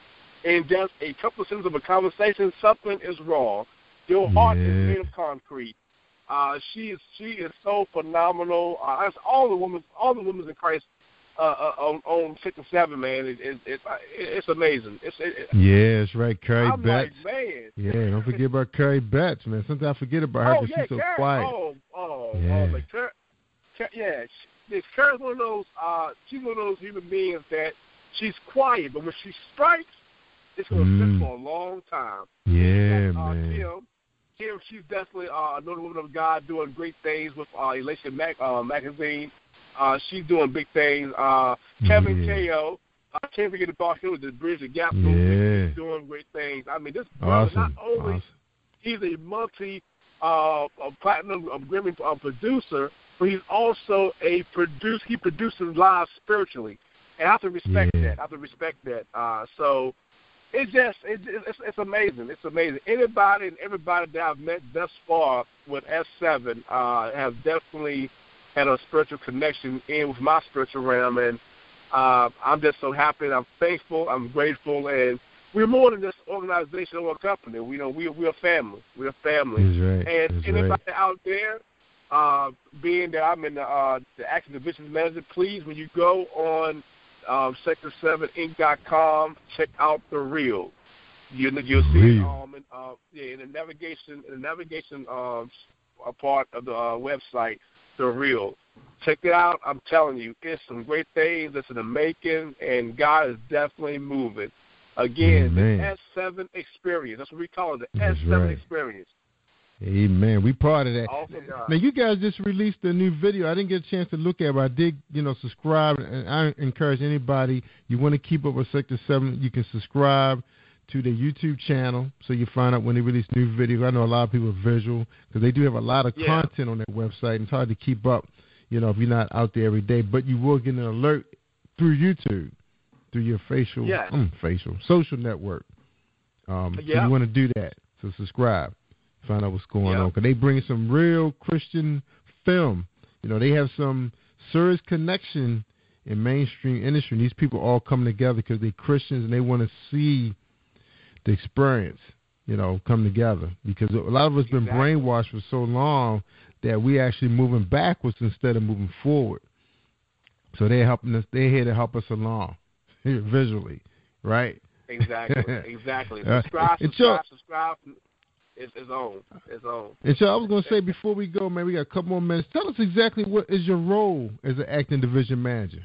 in just a couple of sentences of a conversation, something is wrong. Your heart yeah. is made of concrete. Uh, she is, she is so phenomenal. Uh, all the women, all the women in Christ. Uh, uh, on, on Sector seven, man, it, it, it, it's amazing. It's, it, yeah, that's right, Carrie I'm Betts. Like, man. Yeah, don't forget about Carrie Betts, man. Sometimes I forget about her oh, because yeah, she's so Carrie, quiet. Oh, oh, yeah. oh, like Car- Car- yeah. She, Carrie's one of those. Uh, she's one of those human beings that she's quiet, but when she strikes, it's gonna mm. sit for a long time. Yeah, uh, man. Kim, Kim, she's definitely uh, another woman of God doing great things with uh, Elation Mac, uh, magazine. Uh, she's doing big things. Uh, Kevin yeah. K O, I can't forget about him with the Bridge the Gap. Yeah. He's doing great things. I mean, this brother, awesome. not only awesome. he's a multi uh, a platinum a Grammy uh, producer, but he's also a produce. He produces live spiritually, and I have to respect yeah. that. I have to respect that. Uh, so it's just it, it's, it's amazing. It's amazing. Anybody and everybody that I've met thus far with S seven uh, have definitely had a spiritual connection in with my spiritual realm, and uh, I'm just so happy. I'm thankful. I'm grateful, and we're more than just an organization or a company. We know we we're a family. We're a family. That's right. And That's anybody right. out there, uh, being that I'm in the, uh, the acting division manager, please, when you go on um, sector seven inc dot com, check out The Real. You, you'll see it um, in, uh, yeah, in the navigation, in the navigation um, part of the uh, website. The Real. Check it out. I'm telling you, it's some great things that's in the making, and God is definitely moving. Again, Amen. the S seven experience. That's what we call it, the That's S seven right. experience. Amen. We part of that. Awesome God. Now, you guys just released a new video. I didn't get a chance to look at it, but I did, you know, subscribe. And I encourage anybody, you want to keep up with Sector seven, you can subscribe to the YouTube channel so you find out when they release new videos. I know a lot of people are visual because they do have a lot of yeah. content on their website, and it's hard to keep up, you know, if you're not out there every day. But you will get an alert through YouTube, through your facial, yeah. mm, facial, social network. Um, yeah. So you want to do that. So subscribe, find out what's going yeah. on. Because they bring some real Christian film. You know, they have some serious connection in mainstream industry. And these people all come together because they're Christians and they want to see the experience, you know, come together. Because a lot of us been Exactly. brainwashed for so long that we actually moving backwards instead of moving forward. So they're helping us. They're here to help us along visually, right? Exactly. Exactly. Uh, Subscribe. and Subscribe. so- Subscribe. It's, it's on. It's on. And so I was going to say before we go, man, we got a couple more minutes. Tell us exactly what is your role as an acting division manager.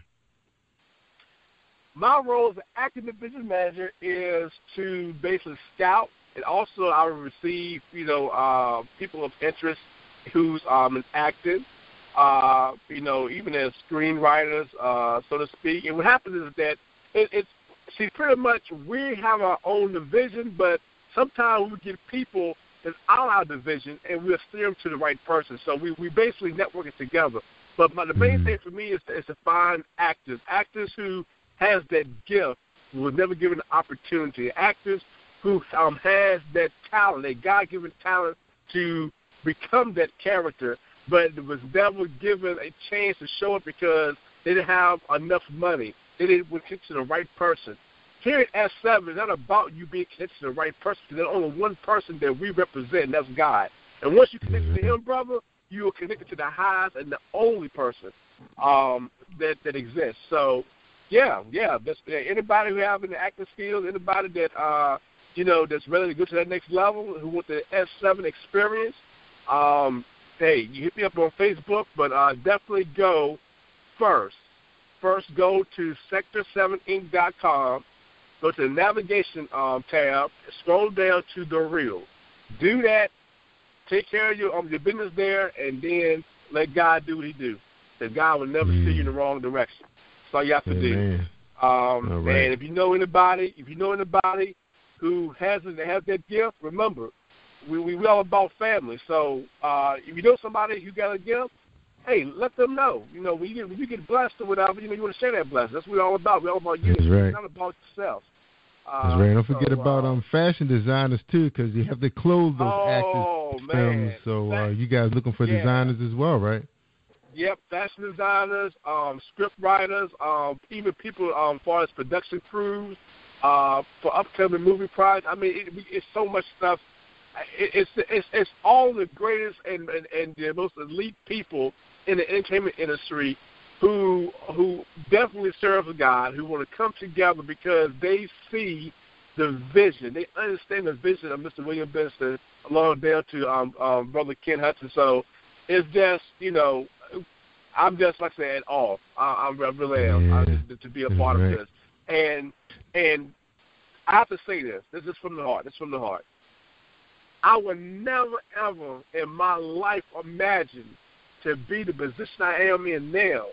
My role as an acting division manager is to basically scout, and also I will receive, you know, uh, people of interest who's um, in acting, uh, you know, even as screenwriters, uh, so to speak. And what happens is that it, it's, see, pretty much we have our own division, but sometimes we get people that's out our division, and we'll steer them to the right person. So we, we basically network it together. But my, the main thing for me is to, is to find actors, actors who has that gift, who was never given an opportunity, actors who um, has that talent, that God-given talent to become that character, but it was never given a chance to show it because they didn't have enough money. They didn't connect to the right person. Here at S seven, it's not about you being connected to the right person, because there's only one person that we represent, and that's God. And once you connect to Him, brother, you are connected to the highest and the only person um, that, that exists. So, yeah, yeah, that's, anybody who have any acting skills, anybody that, uh, you know, that's ready to go to that next level, who want the S seven experience, um, hey, you hit me up on Facebook, but uh, definitely go first. First, go to sector seven inc dot com. Go to the navigation um, tab, scroll down to the reel. Do that, take care of your, um, your business there, and then let God do what He do. Because God will never Mm. steer you in the wrong direction. That's all you have to Amen. do. Um, All right. And if you know anybody, if you know anybody who has has that gift, remember, we we we all about family. So uh, if you know somebody who got a gift, hey, let them know. You know, when you get, when you get blessed or whatever, you know, you want to share that blessing. That's what we're all about. We're all about you. That's right. It's not about yourself. Uh, That's right. Don't forget so, about uh, um fashion designers too, because you have to clothe those Oh, actors. man. films. So uh, you guys looking for Yeah. designers as well, right? Yep, fashion designers, um, script writers, um, even people um, as far as production crews uh, for upcoming movie projects. I mean, it, it's so much stuff. It, it's it's it's all the greatest and, and, and the most elite people in the entertainment industry who who definitely serve God, who want to come together because they see the vision. They understand the vision of Mister William Benson, along down to um, um, Brother Ken Hudson. So it's just, you know, I'm just, like I said, at all. I, I really am, Yeah. I, to, to be a That's part right. of this. And and I have to say this. This is from the heart. This is from the heart. I would never, ever in my life imagine to be the position I am in now,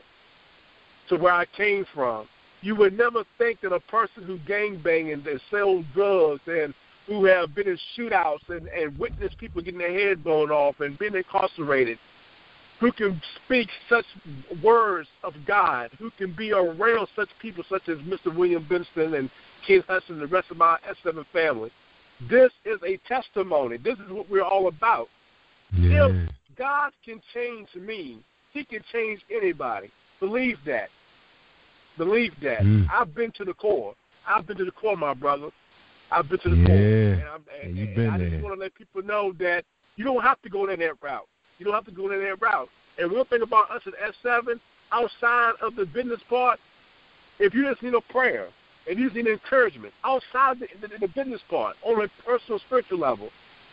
to where I came from. You would never think that a person who gangbang and that sells drugs and who have been in shootouts and, and witnessed people getting their head blown off and been incarcerated, who can speak such words of God, who can be around such people such as Mister William Benson and Ken Hudson and the rest of my S seven family. This is a testimony. This is what we're all about. Yeah. If God can change me, He can change anybody. Believe that. Believe that. Mm. I've been to the core. I've been to the core, my brother. I've been to the Yeah. core. And, I'm, and, Yeah, you've and been I there. just want to let people know that you don't have to go down that route. You don't have to go down that route. And one thing about us at S seven, outside of the business part, if you just need a prayer, if you just need encouragement, outside the, the, the business part, on a personal, spiritual level,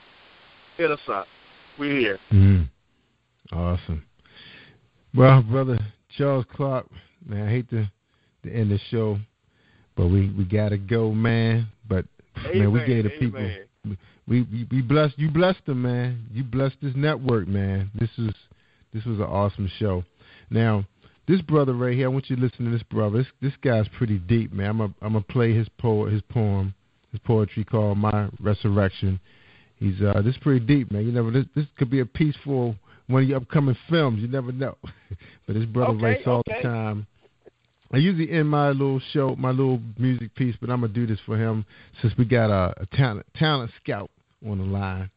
hit us up. We're here. Mm. Awesome. Well, Brother Charles Clark, man, I hate to, to end the show, but we, we got to go, man. But, Amen, man, we gave the people, amen. we, we, we blessed, you blessed them, man. You blessed this network, man. This is This was an awesome show. Now, this brother right here, I want you to listen to this brother. This, this guy's pretty deep, man. I'm a, I'm gonna play his po- his poem, his poetry called "My Resurrection." He's uh, this is pretty deep, man. You never this, this could be a piece for one of your upcoming films. You never know. But this brother Okay, writes all okay. the time. I usually end my little show, my little music piece, but I'm gonna do this for him since we got a, a talent talent scout on the line.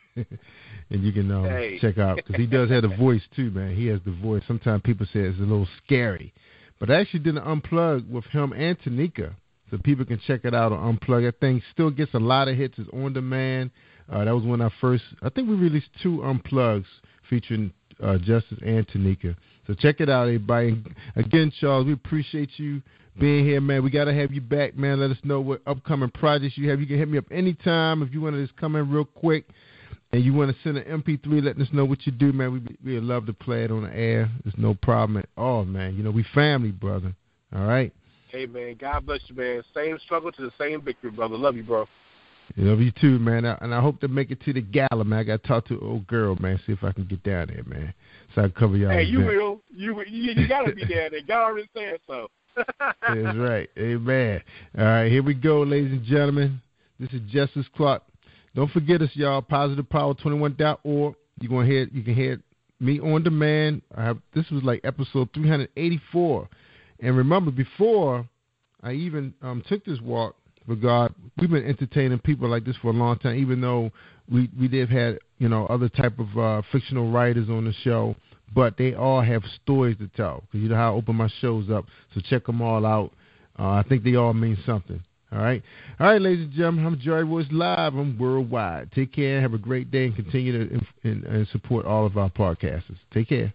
And you can um, Hey. check out, because he does have the voice too, man. He has the voice. Sometimes people say it's a little scary. But I actually did an unplug with him and Tanika so people can check it out on Unplugged. That thing still gets a lot of hits. It's on demand. Uh, that was when I first, I think we released two Unplugs featuring uh, Justice and Tanika. So check it out, everybody. And again, Charles, we appreciate you being here, man. We got to have you back, man. Let us know what upcoming projects you have. You can hit me up anytime if you want to just come in real quick and you want to send an M P three, letting us know what you do, man. We we'd love to play it on the air. There's no problem at all, man. You know, we family, brother. All right? Hey, man, God bless you, man. Same struggle to the same victory, brother. Love you, bro. Love you too, man. And I hope to make it to the gala, man. I got to talk to an old girl, man, see if I can get down there, man, so I can cover y'all. Hey, you event. will. You you, you got to be there. God already said so. That's right. Amen. All right, here we go, ladies and gentlemen. This is Justice Clark. Don't forget us, y'all, positive power twenty-one dot org. You're gonna hear you can hear me on demand. I have this was like episode three eighty-four. And remember, before I even um, took this walk with God, we've been entertaining people like this for a long time, even though we, we did have had, you know, other type of uh, fictional writers on the show, but they all have stories to tell, because you know how I open my shows up, so check them all out. Uh, I think they all mean something. All right? All right, ladies and gentlemen, I'm Jerry Royce Live. I'm worldwide. Take care. Have a great day, and continue to and, and support all of our podcasters. Take care.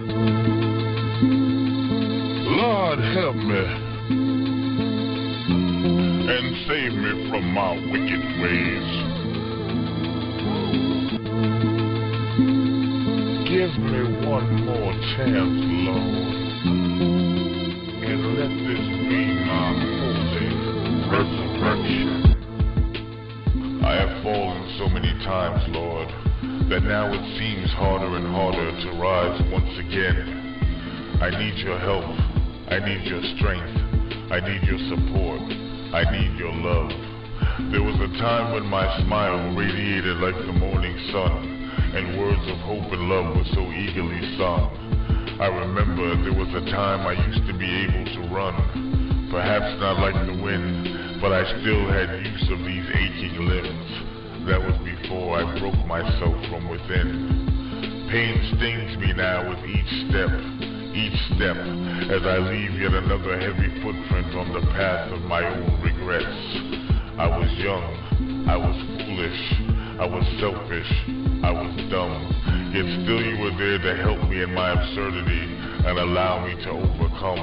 Lord, help me and save me from my wicked ways. Give me one more chance, Lord, and let this be my holy resurrection. I have fallen so many times, Lord, that now it seems harder and harder to rise once again. I need your help. I need your strength. I need your support. I need your love. There was a time when my smile radiated like the morning sun, and words of hope and love were so eagerly sung. I remember there was a time I used to be able to run, perhaps not like the wind, but I still had use of these aching limbs. That was before I broke myself from within. Pain stings me now with each step. Each step, as I leave yet another heavy footprint on the path of my own regrets. I was young, I was foolish, I was selfish, I was dumb, yet still you were there to help me in my absurdity and allow me to overcome.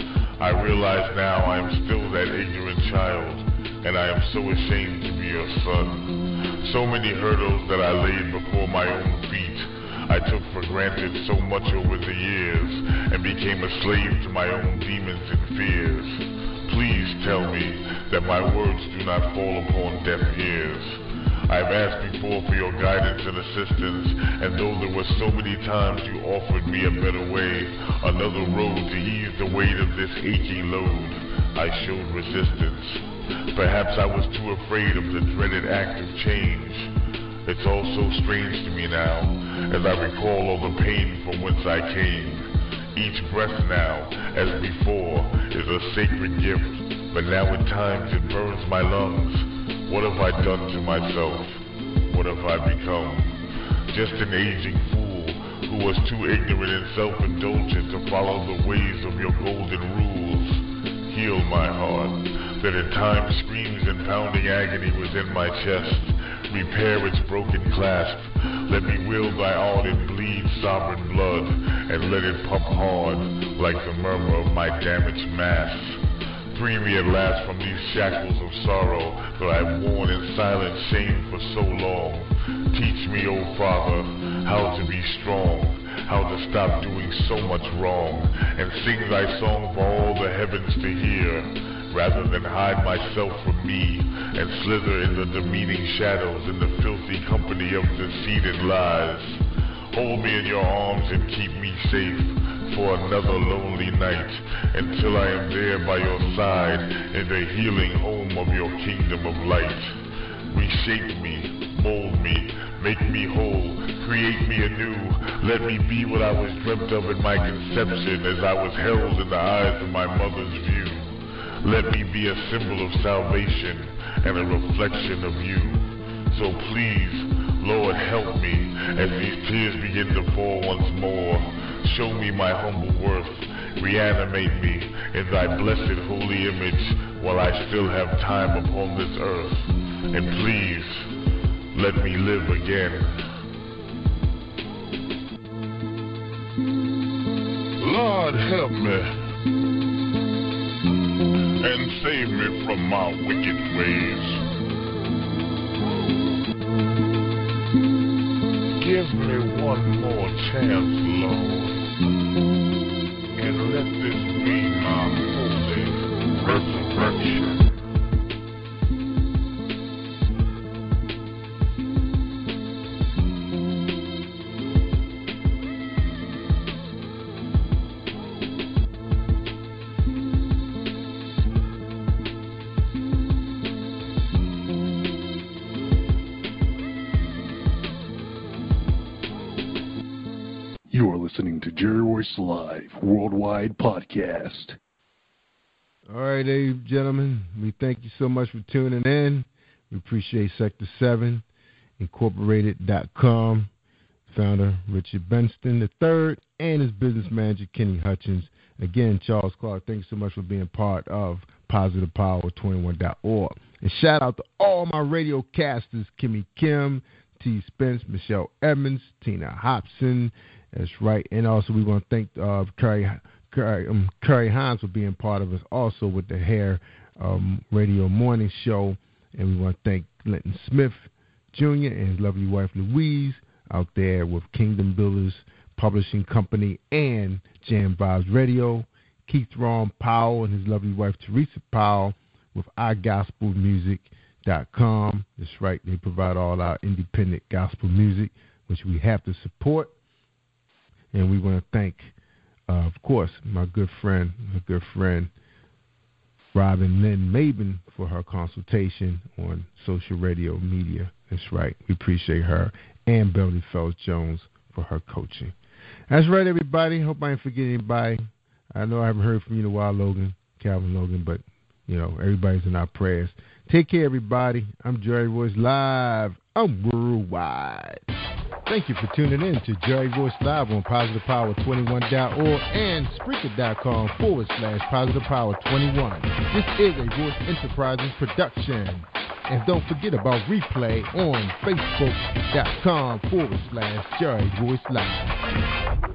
I realize now I am still that ignorant child, and I am so ashamed to be your son. So many hurdles that I laid before my own feet. I took for granted so much over the years and became a slave to my own demons and fears. Please tell me that my words do not fall upon deaf ears. I've asked before for your guidance and assistance, and though there were so many times you offered me a better way, another road to ease the weight of this aching load, I showed resistance. Perhaps I was too afraid of the dreaded act of change. It's all so strange to me now, as I recall all the pain from whence I came. Each breath now, as before, is a sacred gift, but now at times it burns my lungs. What have I done to myself? What have I become? Just an aging fool who was too ignorant and self-indulgent to follow the ways of your golden rules. Heal my heart, that at times screams and pounding agony within my chest. Repair its broken clasp. Let me wield thy art and bleed sovereign blood, and let it pump hard like the murmur of my damaged mass. Free me at last from these shackles of sorrow that I've worn in silent shame for so long. Teach me, O Father, how to be strong, how to stop doing so much wrong, and sing thy song for all the heavens to hear, rather than hide myself from me and slither in the demeaning shadows in the filthy company of deceit and lies. Hold me in your arms and keep me safe for another lonely night, until I am there by your side in the healing home of your kingdom of light. Reshape me, mold me, make me whole, create me anew. Let me be what I was dreamt of in my conception, as I was held in the eyes of my mother's view. Let me be a symbol of salvation and a reflection of you. So please, Lord, help me as these tears begin to fall once more. Show me my humble worth. Reanimate me in thy blessed holy image while I still have time upon this earth. And please, let me live again. Lord, help me and save me from my wicked ways. Give me one more chance, Lord, and let this be my holy resurrection. Listening to Jerry Royce Live Worldwide Podcast. All right, ladies and gentlemen, we thank you so much for tuning in. We appreciate Sector seven Incorporated dot com, founder Richard Benston the third, and his business manager Kenny Hutchins. Again, Charles Clark, thanks so much for being part of Positive Power twenty-one dot org. And shout out to all my radio casters, Kimmy Kim, T. Spence, Michelle Edmonds, Tina Hobson. That's right. And also we want to thank uh, Curry, Curry, um, Curry Hines for being part of us also with the Hair um, Radio Morning Show. And we want to thank Linton Smith Junior and his lovely wife Louise out there with Kingdom Builders Publishing Company and Jam Vibes Radio. Keith Ron Powell and his lovely wife Teresa Powell with i gospel music dot com. That's right. They provide all our independent gospel music, which we have to support. And we want to thank, uh, of course, my good friend, my good friend, Robin Lynn Maben for her consultation on social radio media. That's right. We appreciate her. And Beverly Fells Jones for her coaching. That's right, everybody. Hope I ain't forgetting anybody. I know I haven't heard from you in a while, Logan, Calvin Logan, but, you know, everybody's in our prayers. Take care, everybody. I'm Jerry Royce Live. I'm worldwide. Thank you for tuning in to Jerry Royce Live on Positive Power twenty-one dot org and Spreaker.com forward slash Positive Power 21. This is a Royce Enterprises production. And don't forget about replay on Facebook.com forward slash Jerry Royce Live.